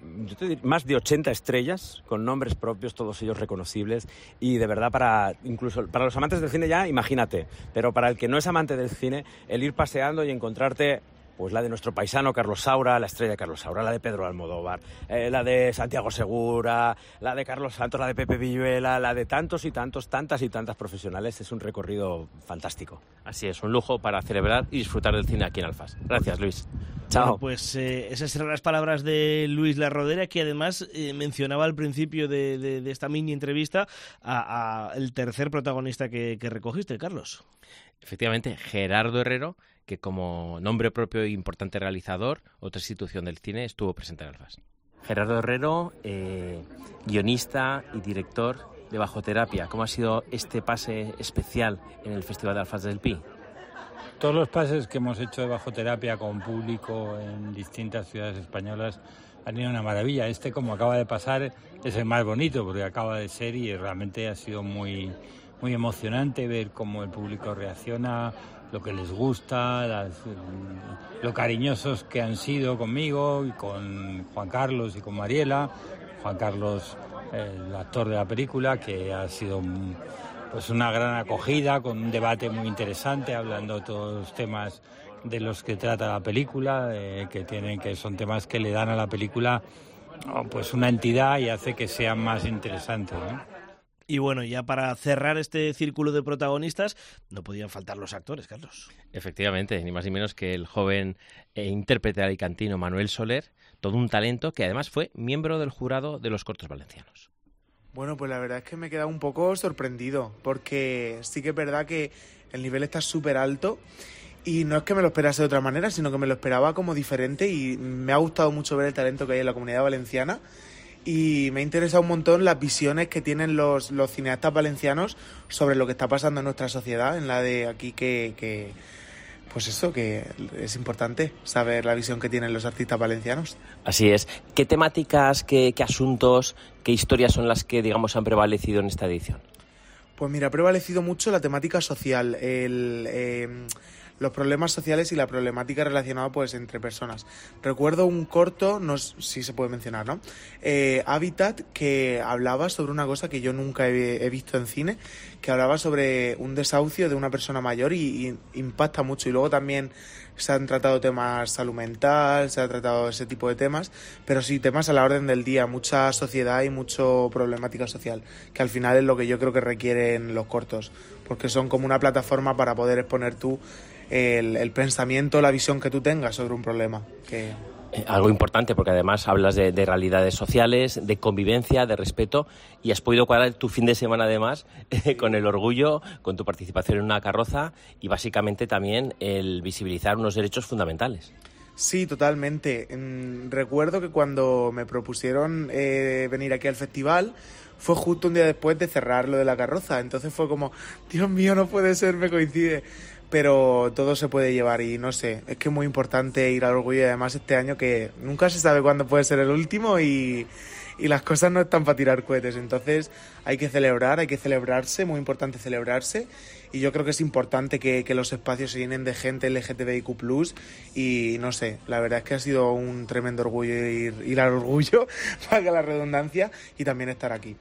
más de 80 estrellas, con nombres propios, todos ellos reconocibles, y de verdad, incluso para los amantes del cine ya, imagínate, pero para el que no es amante del cine, el ir paseando y encontrarte pues la de nuestro paisano Carlos Saura, la estrella de Carlos Saura, la de Pedro Almodóvar, la de Santiago Segura, la de Carlos Santos, la de Pepe Villuela, la de tantas y tantas profesionales. Es un recorrido fantástico. Así es, un lujo para celebrar y disfrutar del cine aquí en Alfás. Gracias, Luis. Chao. Bueno, pues esas eran las palabras de Luis Larrodera, que además mencionaba al principio de esta mini entrevista a el tercer protagonista que recogiste, Carlos. Efectivamente, Gerardo Herrero, que como nombre propio e importante realizador, otra institución del cine, estuvo presente en Alfás. Gerardo Herrero, guionista y director de Bajoterapia. ¿Cómo ha sido este pase especial en el Festival de Alfás del Pi? Todos los pases que hemos hecho de Bajoterapia con público en distintas ciudades españolas han sido una maravilla. Este, como acaba de pasar, es el más bonito porque acaba de ser y realmente ha sido muy emocionante ver cómo el público reacciona, lo que les gusta, lo cariñosos que han sido conmigo y con Juan Carlos y con Mariela. Juan Carlos, el actor de la película, que ha sido pues una gran acogida, con un debate muy interesante, hablando de todos los temas de los que trata la película, que son temas que le dan a la película pues una entidad y hace que sea más interesante, ¿no? Y bueno, ya para cerrar este círculo de protagonistas, no podían faltar los actores, Carlos. Efectivamente, ni más ni menos que el joven intérprete alicantino Manuel Soler, todo un talento que además fue miembro del jurado de los cortos valencianos. Bueno, pues la verdad es que me he quedado un poco sorprendido, porque sí que es verdad que el nivel está súper alto y no es que me lo esperase de otra manera, sino que me lo esperaba como diferente, y me ha gustado mucho ver el talento que hay en la Comunidad Valenciana. Y me ha interesado un montón las visiones que tienen los cineastas valencianos sobre lo que está pasando en nuestra sociedad, en la de aquí, que pues eso, que es importante saber la visión que tienen los artistas valencianos. Así es. ¿Qué temáticas, qué asuntos, qué historias son las que, digamos, han prevalecido en esta edición? Pues mira, ha prevalecido mucho la temática social, los problemas sociales y la problemática relacionada pues entre personas. Recuerdo un corto, no sé si se puede mencionar, ¿no? Hábitat, que hablaba sobre una cosa que yo nunca he visto en cine, que hablaba sobre un desahucio de una persona mayor y impacta mucho. Y luego también se han tratado temas salud mental, se ha tratado ese tipo de temas, pero sí temas a la orden del día, mucha sociedad y mucho problemática social, que al final es lo que yo creo que requieren los cortos, porque son como una plataforma para poder exponer tú el pensamiento, la visión que tú tengas sobre un problema. Algo importante, porque además hablas de realidades sociales, de convivencia, de respeto, y has podido cuadrar tu fin de semana además con el orgullo, con tu participación en una carroza y básicamente también el visibilizar unos derechos fundamentales. Sí, totalmente. Recuerdo que cuando me propusieron venir aquí al festival fue justo un día después de cerrar lo de la carroza, entonces fue como, Dios mío, no puede ser, me coincide. Pero todo se puede llevar y no sé, es que es muy importante ir al orgullo y además este año que nunca se sabe cuándo puede ser el último y las cosas no están para tirar cohetes, entonces hay que celebrar, hay que celebrarse, muy importante celebrarse y yo creo que es importante que los espacios se llenen de gente LGTBIQ+, y no sé, la verdad es que ha sido un tremendo orgullo ir al orgullo, valga la redundancia, y también estar aquí.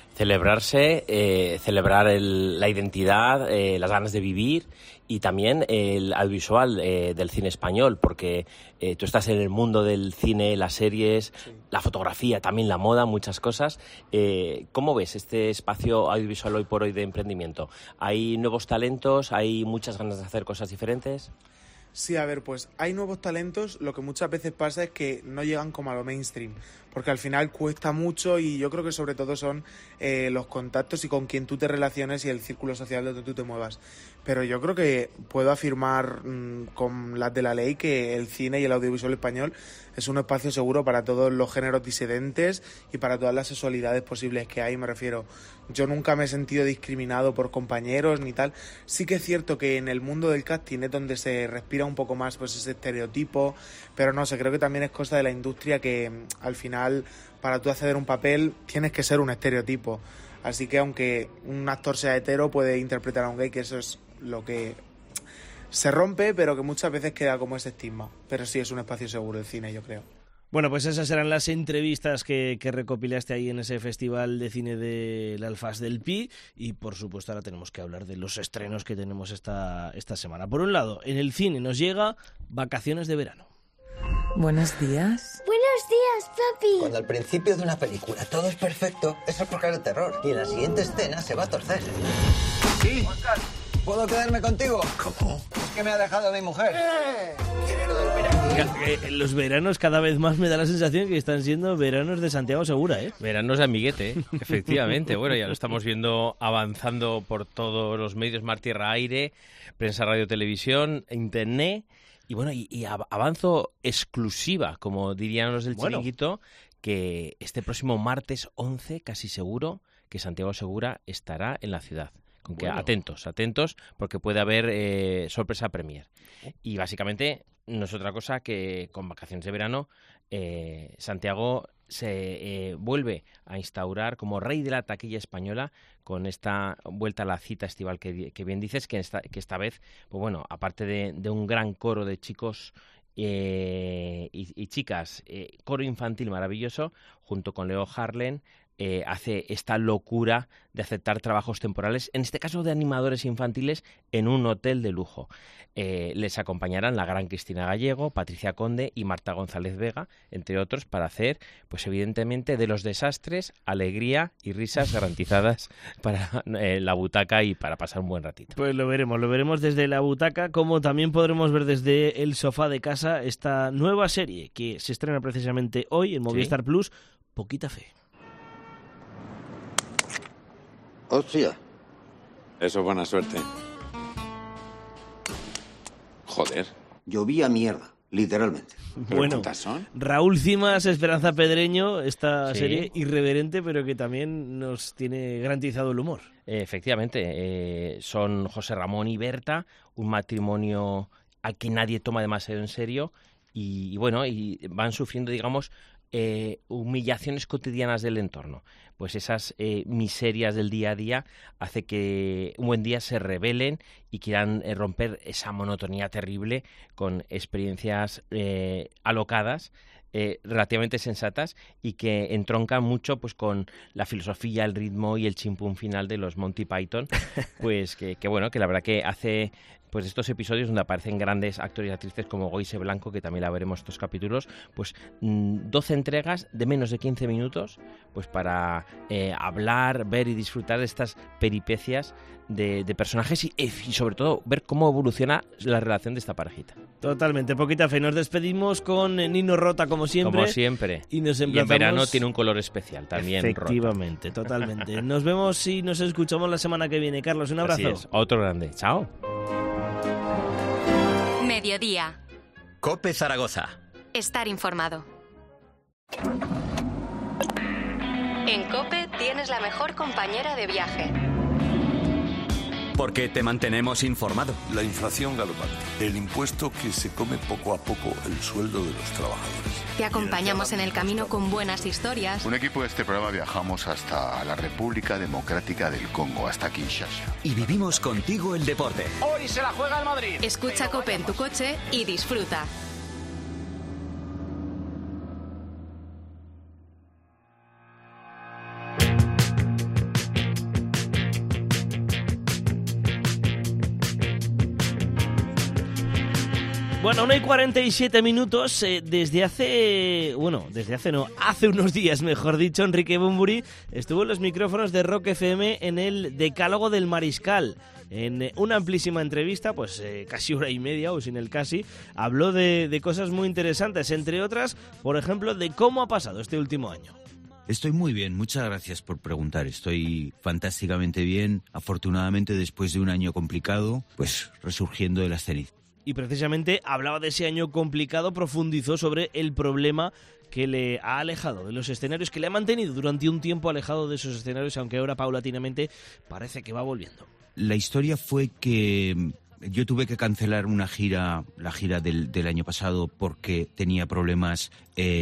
Celebrarse, celebrar la identidad, las ganas de vivir y también el audiovisual del cine español, porque tú estás en el mundo del cine, las series, sí, la fotografía, también la moda, muchas cosas. ¿Cómo ves este espacio audiovisual hoy por hoy de emprendimiento? ¿Hay nuevos talentos? ¿Hay muchas ganas de hacer cosas diferentes? Sí, a ver, pues hay nuevos talentos, lo que muchas veces pasa es que no llegan como a lo mainstream, porque al final cuesta mucho y yo creo que sobre todo son los contactos y con quien tú te relaciones y el círculo social donde tú te muevas. Pero yo creo que puedo afirmar con las de la ley que el cine y el audiovisual español es un espacio seguro para todos los géneros disidentes y para todas las sexualidades posibles que hay, me refiero. Yo nunca me he sentido discriminado por compañeros ni tal. Sí que es cierto que en el mundo del casting es donde se respira un poco más pues ese estereotipo, pero no sé, creo que también es cosa de la industria que al final para tú acceder a un papel tienes que ser un estereotipo. Así que aunque un actor sea hetero puede interpretar a un gay, que eso es lo que se rompe, pero que muchas veces queda como ese estigma. Pero sí es un espacio seguro el cine, yo creo. Bueno, pues esas eran las entrevistas que recopilaste ahí en ese festival de cine del Alfaz del Pi y por supuesto ahora tenemos que hablar de los estrenos que tenemos esta semana. Por un lado, en el cine nos llega Vacaciones de verano. Buenos días. Buenos días, papi. Cuando al principio de una película todo es perfecto, eso es porque es de terror. Y en la siguiente escena se va a torcer. Sí. ¿Puedo quedarme contigo? ¿Cómo? Es que me ha dejado mi mujer. Los veranos cada vez más me da la sensación que están siendo veranos de Santiago Segura, ¿eh? Veranos de amiguete, efectivamente. Bueno, ya lo estamos viendo avanzando por todos los medios, mar, tierra, aire, prensa, radio, televisión, internet. Y bueno, y avanzo exclusiva, como dirían los del Chiringuito, que este próximo martes 11, casi seguro, que Santiago Segura estará en la ciudad. Con que atentos, porque puede haber sorpresa premier. Y básicamente no es otra cosa que con Vacaciones de verano Santiago se vuelve a instaurar como rey de la taquilla española con esta vuelta a la cita estival que bien dices, que esta vez, pues bueno, aparte de un gran coro de chicos y chicas, coro infantil maravilloso, junto con Leo Harlem, hace esta locura de aceptar trabajos temporales, en este caso de animadores infantiles, en un hotel de lujo. Les acompañarán la gran Cristina Gallego, Patricia Conde y Marta González Vega, entre otros, para hacer, pues evidentemente, de los desastres, alegría y risas garantizadas para la butaca y para pasar un buen ratito. Pues lo veremos desde la butaca, como también podremos ver desde el sofá de casa esta nueva serie que se estrena precisamente hoy en Movistar Plus, Poquita Fe. Hostia. Eso es buena suerte. Joder. Llovía mierda, literalmente. Bueno, Raúl Cimas, Esperanza Pedreño, esta serie irreverente, pero que también nos tiene garantizado el humor. Efectivamente, son José Ramón y Berta, un matrimonio al que nadie toma demasiado en serio y bueno, y van sufriendo, digamos, humillaciones cotidianas del entorno. Pues esas miserias del día a día hace que un buen día se rebelen y quieran romper esa monotonía terrible con experiencias alocadas, relativamente sensatas y que entroncan mucho pues con la filosofía, el ritmo y el chimpún final de los Monty Python, pues que bueno, que la verdad que hace pues estos episodios donde aparecen grandes actores y actrices como Goise Blanco, que también la veremos estos capítulos, pues 12 entregas de menos de 15 minutos, pues para hablar, ver y disfrutar de estas peripecias de personajes y sobre todo ver cómo evoluciona la relación de esta parejita. Totalmente, poquita fe. Nos despedimos con Nino Rota como siempre. Como siempre. Y nos emplazamos... Y en verano tiene un color especial también. Efectivamente, Rota. Totalmente. Nos vemos y nos escuchamos la semana que viene. Carlos, un abrazo. Así es. Otro grande. Chao. Mediodía. COPE Zaragoza. Estar informado. En COPE tienes la mejor compañera de viaje. Porque te mantenemos informado. La inflación galopante, el impuesto que se come poco a poco el sueldo de los trabajadores. Te acompañamos en el camino con buenas historias. Un equipo de este programa viajamos hasta la República Democrática del Congo, hasta Kinshasa. Y vivimos contigo el deporte. Hoy se la juega el Madrid. Escucha COPE en tu coche y disfruta. Bueno, 1:47 minutos. Hace unos días, mejor dicho, Enrique Bunbury estuvo en los micrófonos de Rock FM en el Decálogo del Mariscal. En una amplísima entrevista, pues casi hora y media, o sin el casi, habló de cosas muy interesantes, entre otras, por ejemplo, de cómo ha pasado este último año. Estoy muy bien, muchas gracias por preguntar. Estoy fantásticamente bien, afortunadamente después de un año complicado, pues resurgiendo de las cenizas. Y precisamente hablaba de ese año complicado, profundizó sobre el problema que le ha alejado de los escenarios, que le ha mantenido durante un tiempo alejado de esos escenarios, aunque ahora paulatinamente parece que va volviendo. La historia fue que yo tuve que cancelar una gira, la gira del año pasado, porque tenía problemas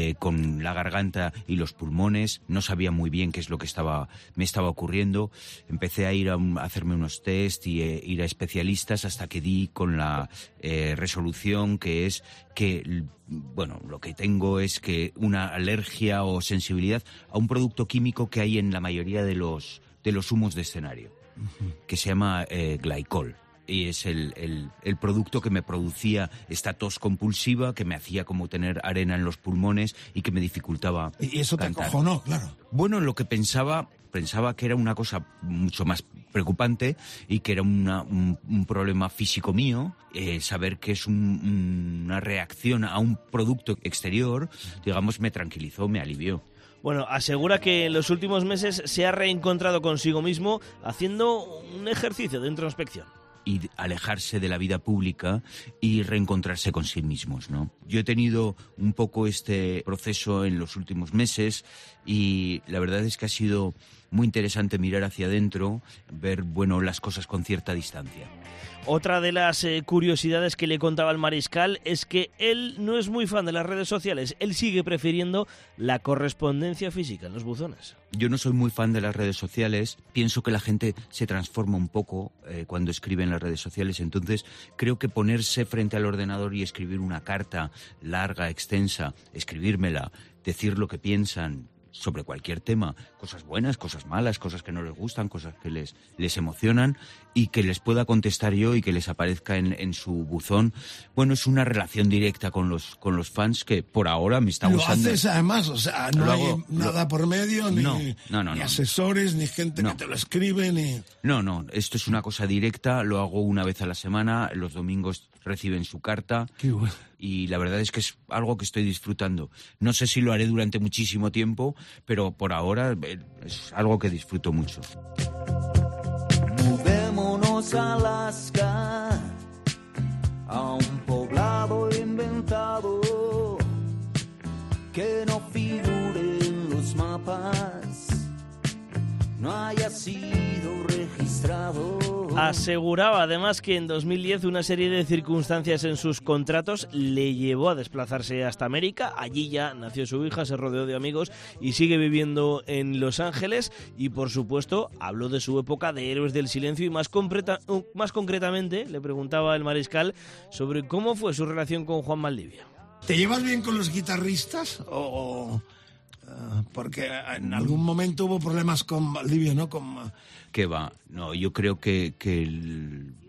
con la garganta y los pulmones. No sabía muy bien qué es lo que me estaba ocurriendo. Empecé a ir a hacerme unos test y ir a especialistas hasta que di con la resolución, que es que, bueno, lo que tengo es que una alergia o sensibilidad a un producto químico que hay en la mayoría de los humos de escenario, que se llama glicol. Y es el producto que me producía esta tos compulsiva, que me hacía como tener arena en los pulmones y que me dificultaba Y eso cantar. te acojonó, claro. Bueno, lo que pensaba que era una cosa mucho más preocupante y que era un problema físico mío, saber que es una reacción a un producto exterior, digamos, me tranquilizó, me alivió. Bueno, asegura que en los últimos meses se ha reencontrado consigo mismo haciendo un ejercicio de introspección. Y alejarse de la vida pública y reencontrarse con sí mismos, ¿no? Yo he tenido un poco este proceso en los últimos meses y la verdad es que ha sido muy interesante mirar hacia adentro, ver, bueno, las cosas con cierta distancia. Otra de las curiosidades que le contaba el Mariscal es que él no es muy fan de las redes sociales. Él sigue prefiriendo la correspondencia física en los buzones. Yo no soy muy fan de las redes sociales. Pienso que la gente se transforma un poco cuando escribe en las redes sociales. Entonces, creo que ponerse frente al ordenador y escribir una carta larga, extensa, escribírmela, decir lo que piensan sobre cualquier tema, cosas buenas, cosas malas, cosas que no les gustan, cosas que les emocionan, y que les pueda contestar yo y que les aparezca en su buzón. Bueno, es una relación directa con los fans que por ahora me está gustando. Lo haces además, o sea, no hay nada por medio, ni asesores, ni gente que te lo escribe, ni... No, esto es una cosa directa, lo hago una vez a la semana, los domingos reciben su carta. Qué bueno. Y la verdad es que es algo que estoy disfrutando. No sé si lo haré durante muchísimo tiempo, pero por ahora es algo que disfruto mucho. Mudémonos a Alaska, a un poblado inventado que no figure en los mapas, no haya sido registrado. Aseguraba además que en 2010 una serie de circunstancias en sus contratos le llevó a desplazarse hasta América. Allí ya nació su hija, se rodeó de amigos y sigue viviendo en Los Ángeles. Y por supuesto habló de su época de Héroes del Silencio y más concretamente le preguntaba el Mariscal sobre cómo fue su relación con Juan Maldivia. ¿Te llevas bien con los guitarristas? Porque en algún momento hubo problemas con Maldivia, ¿no? ¿Qué va? No, yo creo que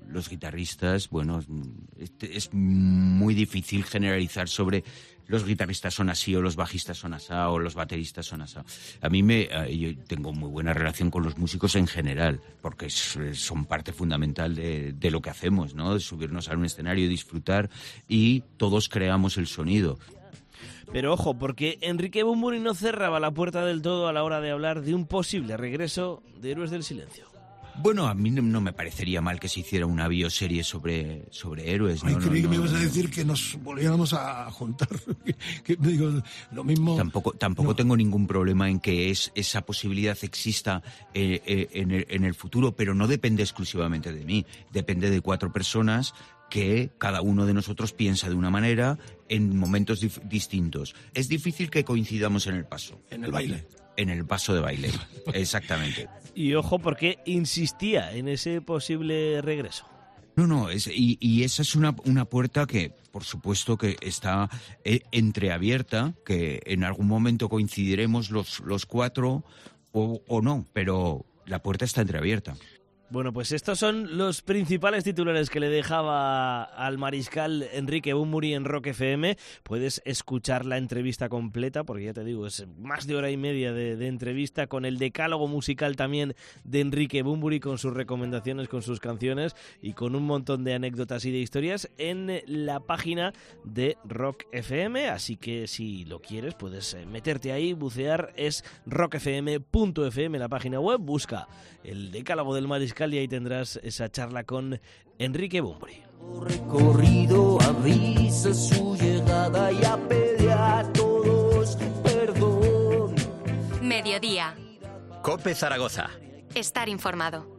los guitarristas, bueno, es muy difícil generalizar sobre los guitarristas son así o los bajistas son así o los bateristas son así. A mí yo tengo muy buena relación con los músicos en general, porque son parte fundamental de lo que hacemos, ¿no? De subirnos a un escenario, disfrutar, y todos creamos el sonido. Pero ojo, porque Enrique Bunbury no cerraba la puerta del todo a la hora de hablar de un posible regreso de Héroes del Silencio. Bueno, a mí no me parecería mal que se hiciera una bioserie sobre héroes. Ay, creí que me ibas a decir que nos volviéramos a juntar. que digo, lo mismo. Tampoco tengo ningún problema en que esa posibilidad exista en el futuro, pero no depende exclusivamente de mí. Depende de 4 personas que cada uno de nosotros piensa de una manera en momentos distintos. Es difícil que coincidamos en el paso. En el baile. En el paso de baile, exactamente. Y ojo, porque insistía en ese posible regreso. No, y esa es una puerta que, por supuesto, que está entreabierta, que en algún momento coincidiremos los 4 o no, pero la puerta está entreabierta. Bueno, pues estos son los principales titulares que le dejaba al mariscal Enrique Bunbury en Rock FM. Puedes escuchar la entrevista completa, porque ya te digo, es más de hora y media de entrevista, con el decálogo musical también de Enrique Bunbury, con sus recomendaciones, con sus canciones y con un montón de anécdotas y de historias en la página de Rock FM. Así que si lo quieres, puedes meterte ahí, bucear, es rockfm.fm, la página web, busca el decálogo del mariscal y ahí tendrás esa charla con Enrique Bunbury. Recorrido avisa su llegada y pide a todos perdón. Mediodía. COPE Zaragoza. Estar informado.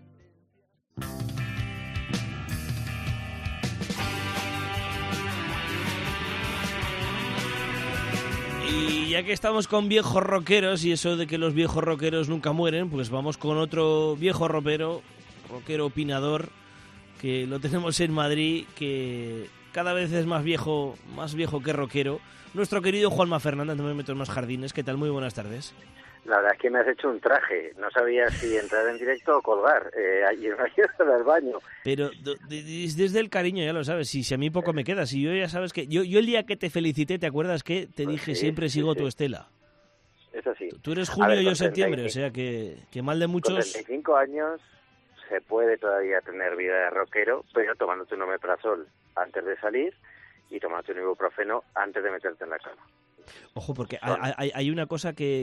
Y ya que estamos con viejos rockeros y eso de que los viejos rockeros nunca mueren, pues vamos con otro viejo rockero opinador, que lo tenemos en Madrid, que cada vez es más viejo que rockero. Nuestro querido Juanma Fernández, no me meto en más jardines. ¿Qué tal? Muy buenas tardes. La verdad es que me has hecho un traje. No sabía si entrar en directo o colgar. Ayer me ayudo al baño. Pero desde el cariño, ya lo sabes. Si a mí poco me queda. Si yo ya sabes que... Yo el día que te felicité, ¿te acuerdas que te dije siempre sigo tu estela? Eso sí. Tú eres junio y yo septiembre, o sea que mal de muchos... Con 35 años se puede todavía tener vida de rockero, pero tomándote un omeprazol antes de salir y tomándote un ibuprofeno antes de meterte en la cama. Ojo, porque hay una cosa que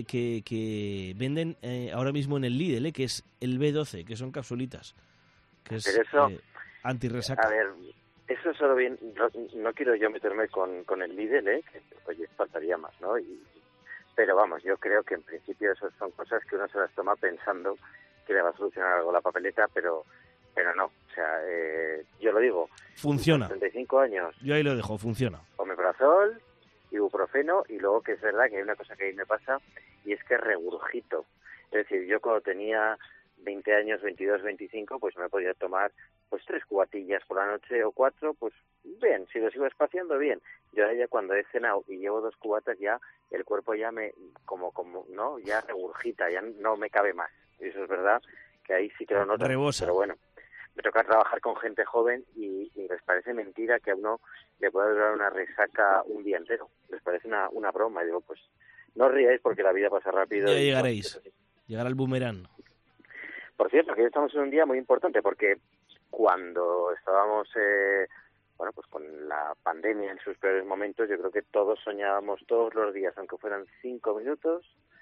venden ahora mismo en el Lidl, que es el B12, que son capsulitas, que es eso, antirresaca. A ver, eso solo bien, no quiero yo meterme con el Lidl, que oye, faltaría más, ¿no? Pero vamos, yo creo que en principio esas son cosas que uno se las toma pensando que le va a solucionar algo la papeleta, pero no, o sea, yo lo digo. Funciona. 35 años. Yo ahí lo dejo, funciona. Omeprazol, ibuprofeno, y luego que es verdad que hay una cosa que a mí me pasa y es que regurgito. Es decir, yo cuando tenía 20 años, 22, 25, pues me podía tomar pues 3 cubatillas por la noche o 4, pues bien, si lo sigo espaciando, bien. Yo ahora ya cuando he cenado y llevo 2 cubatas ya el cuerpo ya me, como no, ya regurgita, ya no me cabe más. Y eso es verdad que ahí sí que lo noto. Rebosa. Pero bueno, me toca trabajar con gente joven y les parece mentira que a uno le pueda durar una resaca un día entero. Les parece una broma. Y digo, pues no os ríais porque la vida pasa rápido. Ya llegaréis. Llegará el boomerang. Por cierto, que hoy estamos en un día muy importante porque cuando estábamos pues con la pandemia en sus peores momentos, yo creo que todos soñábamos todos los días, aunque fueran 5 minutos,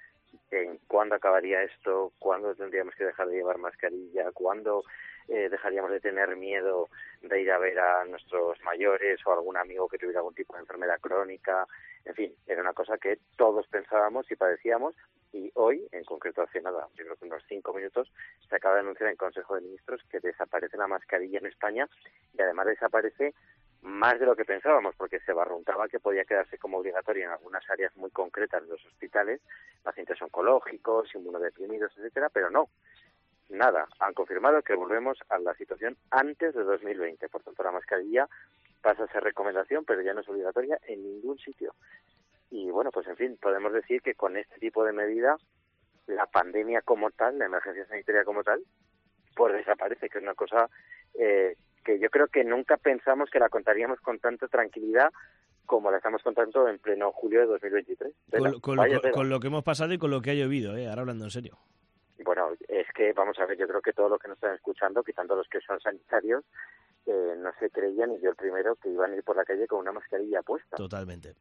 en cuándo acabaría esto, cuándo tendríamos que dejar de llevar mascarilla, cuándo dejaríamos de tener miedo de ir a ver a nuestros mayores o algún amigo que tuviera algún tipo de enfermedad crónica. En fin, era una cosa que todos pensábamos y padecíamos, y hoy, en concreto hace nada, yo creo que unos 5 minutos, se acaba de anunciar en el Consejo de Ministros que desaparece la mascarilla en España, y además desaparece más de lo que pensábamos, porque se barruntaba que podía quedarse como obligatoria en algunas áreas muy concretas de los hospitales, pacientes oncológicos, inmunodeprimidos, etcétera, pero no. Nada, han confirmado que volvemos a la situación antes de 2020. Por tanto, la mascarilla pasa a ser recomendación, pero ya no es obligatoria en ningún sitio. Y bueno, pues en fin, podemos decir que con este tipo de medida, la pandemia como tal, la emergencia sanitaria como tal, pues desaparece, que es una cosa que yo creo que nunca pensamos que la contaríamos con tanta tranquilidad como la estamos contando en pleno julio de 2023. Con lo que hemos pasado y con lo que ha llovido, ahora hablando en serio. Bueno, es que, vamos a ver, yo creo que todos los que nos están escuchando, quitando los que son sanitarios, no se creían, y yo el primero, que iban a ir por la calle con una mascarilla puesta. Totalmente.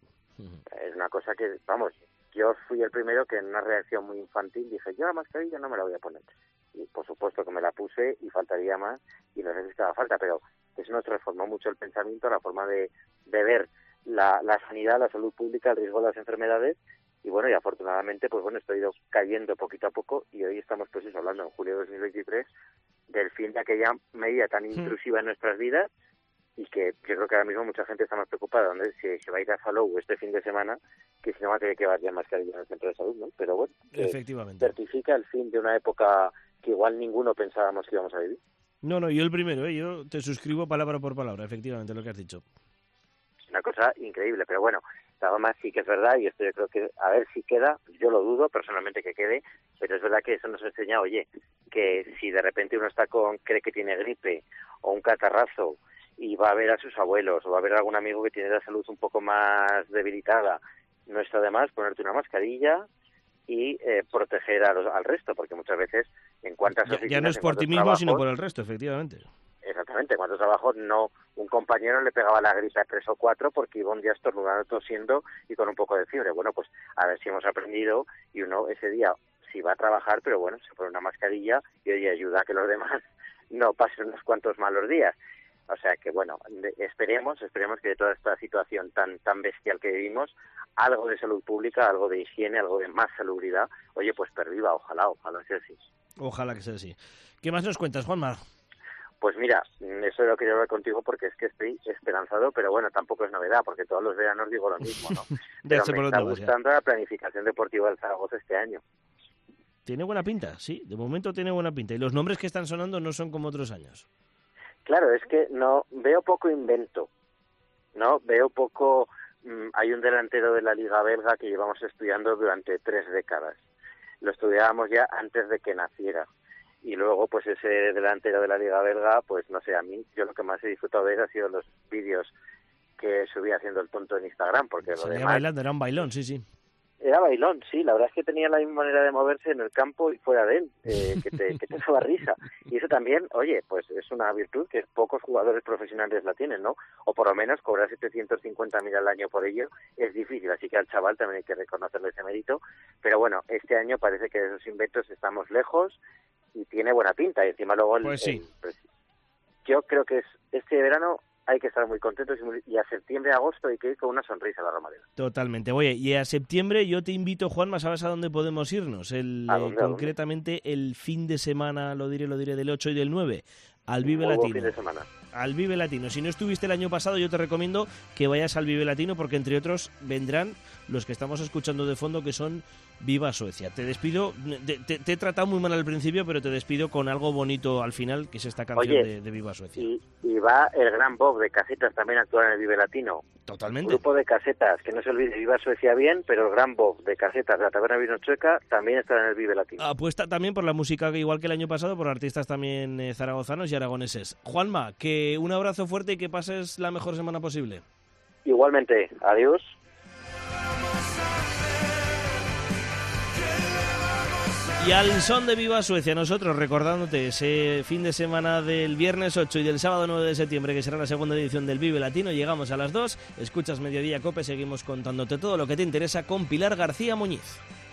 Es una cosa que, vamos, yo fui el primero que en una reacción muy infantil dije, yo la mascarilla no me la voy a poner. Y por supuesto que me la puse y faltaría más y no necesitaba falta, pero eso nos transformó mucho el pensamiento, la forma de ver la sanidad, la salud pública, el riesgo de las enfermedades. Y bueno, y afortunadamente, pues bueno, esto ha ido cayendo poquito a poco y hoy estamos pues eso, hablando en julio de 2023 del fin de aquella medida tan intrusiva en nuestras vidas, y que yo creo que ahora mismo mucha gente está más preocupada de si se va a ir a Salou este fin de semana que si no va a tener que llevar ya mascarilla en el centro de salud, ¿no? Pero bueno, efectivamente, certifica el fin de una época que igual ninguno pensábamos que íbamos a vivir. No, yo el primero, yo te suscribo palabra por palabra, efectivamente, lo que has dicho. Es una cosa increíble, pero bueno, nada más sí que es verdad, y esto yo creo que, a ver si queda, yo lo dudo personalmente que quede, pero es verdad que eso nos enseña, oye, que si de repente uno cree que tiene gripe o un catarrazo y va a ver a sus abuelos o va a ver a algún amigo que tiene la salud un poco más debilitada, no está de más ponerte una mascarilla y proteger al resto, porque muchas veces en cuantas oficinas, ya no es por ti mismo, sino por el resto, efectivamente. Exactamente, en cuantos trabajos un compañero le pegaba la gripe a 3 o 4 porque iba un día estornudando, tosiendo y con un poco de fiebre. Bueno, pues a ver si hemos aprendido, y uno ese día sí va a trabajar, pero bueno, se pone una mascarilla y oye, ayuda a que los demás no pasen unos cuantos malos días. O sea que bueno, esperemos que de toda esta situación tan bestial que vivimos, algo de salud pública, algo de higiene, algo de más salubridad, oye, pues perviva, ojalá sea así. Ojalá que sea así. ¿Qué más nos cuentas, Juanma? Pues mira, eso lo quería hablar contigo porque es que estoy esperanzado, pero bueno, tampoco es novedad, porque todos los veranos digo lo mismo, ¿no? Pero me está gustando la planificación deportiva del Zaragoza este año. Tiene buena pinta, sí, de momento tiene buena pinta. Y los nombres que están sonando no son como otros años. Claro, es que no veo poco invento, ¿no? Veo poco... hay un delantero de la Liga Belga que llevamos estudiando durante 3 décadas. Lo estudiábamos ya antes de que naciera. Y luego, pues ese delantero de la Liga Belga, pues no sé, a mí, yo lo que más he disfrutado de él ha sido los vídeos que subía haciendo el tonto en Instagram, porque lo demás... bailando, era un bailón, sí. Era bailón, sí, la verdad es que tenía la misma manera de moverse en el campo y fuera de él, que te daba risa. Y eso también, oye, pues es una virtud que pocos jugadores profesionales la tienen, ¿no? O por lo menos cobrar 750.000 al año por ello es difícil, así que al chaval también hay que reconocerle ese mérito. Pero bueno, este año parece que de esos inventos estamos lejos y tiene buena pinta. Y encima luego... Pues sí. Yo creo que este verano... hay que estar muy contentos y a septiembre, agosto hay que ir con una sonrisa a la Romareda. Totalmente. Oye, y a septiembre yo te invito, Juanma, ¿sabes a dónde podemos irnos? Concretamente el fin de semana, lo diré del 8 y del 9, al Vive Latino. Fin de semana. Al Vive Latino. Si no estuviste el año pasado, yo te recomiendo que vayas al Vive Latino porque entre otros vendrán los que estamos escuchando de fondo, que son Viva Suecia. Te despido, te he tratado muy mal al principio, pero te despido con algo bonito al final, que es esta canción de Viva Suecia. Y va el gran Bob de Casetas también a actuar en el Vive Latino. Totalmente. Grupo de Casetas, que no se olvide, Viva Suecia bien, pero el gran Bob de Casetas de la Taberna Vinochueca también estará en el Vive Latino. Apuesta también por la música, igual que el año pasado, por artistas también zaragozanos y aragoneses. Juanma, que un abrazo fuerte y que pases la mejor semana posible. Igualmente, adiós. Y al son de Viva Suecia, nosotros recordándote ese fin de semana del viernes 8 y del sábado 9 de septiembre, que será la segunda edición del Vive Latino, llegamos a las 2, escuchas Mediodía Cope, seguimos contándote todo lo que te interesa con Pilar García Muñiz.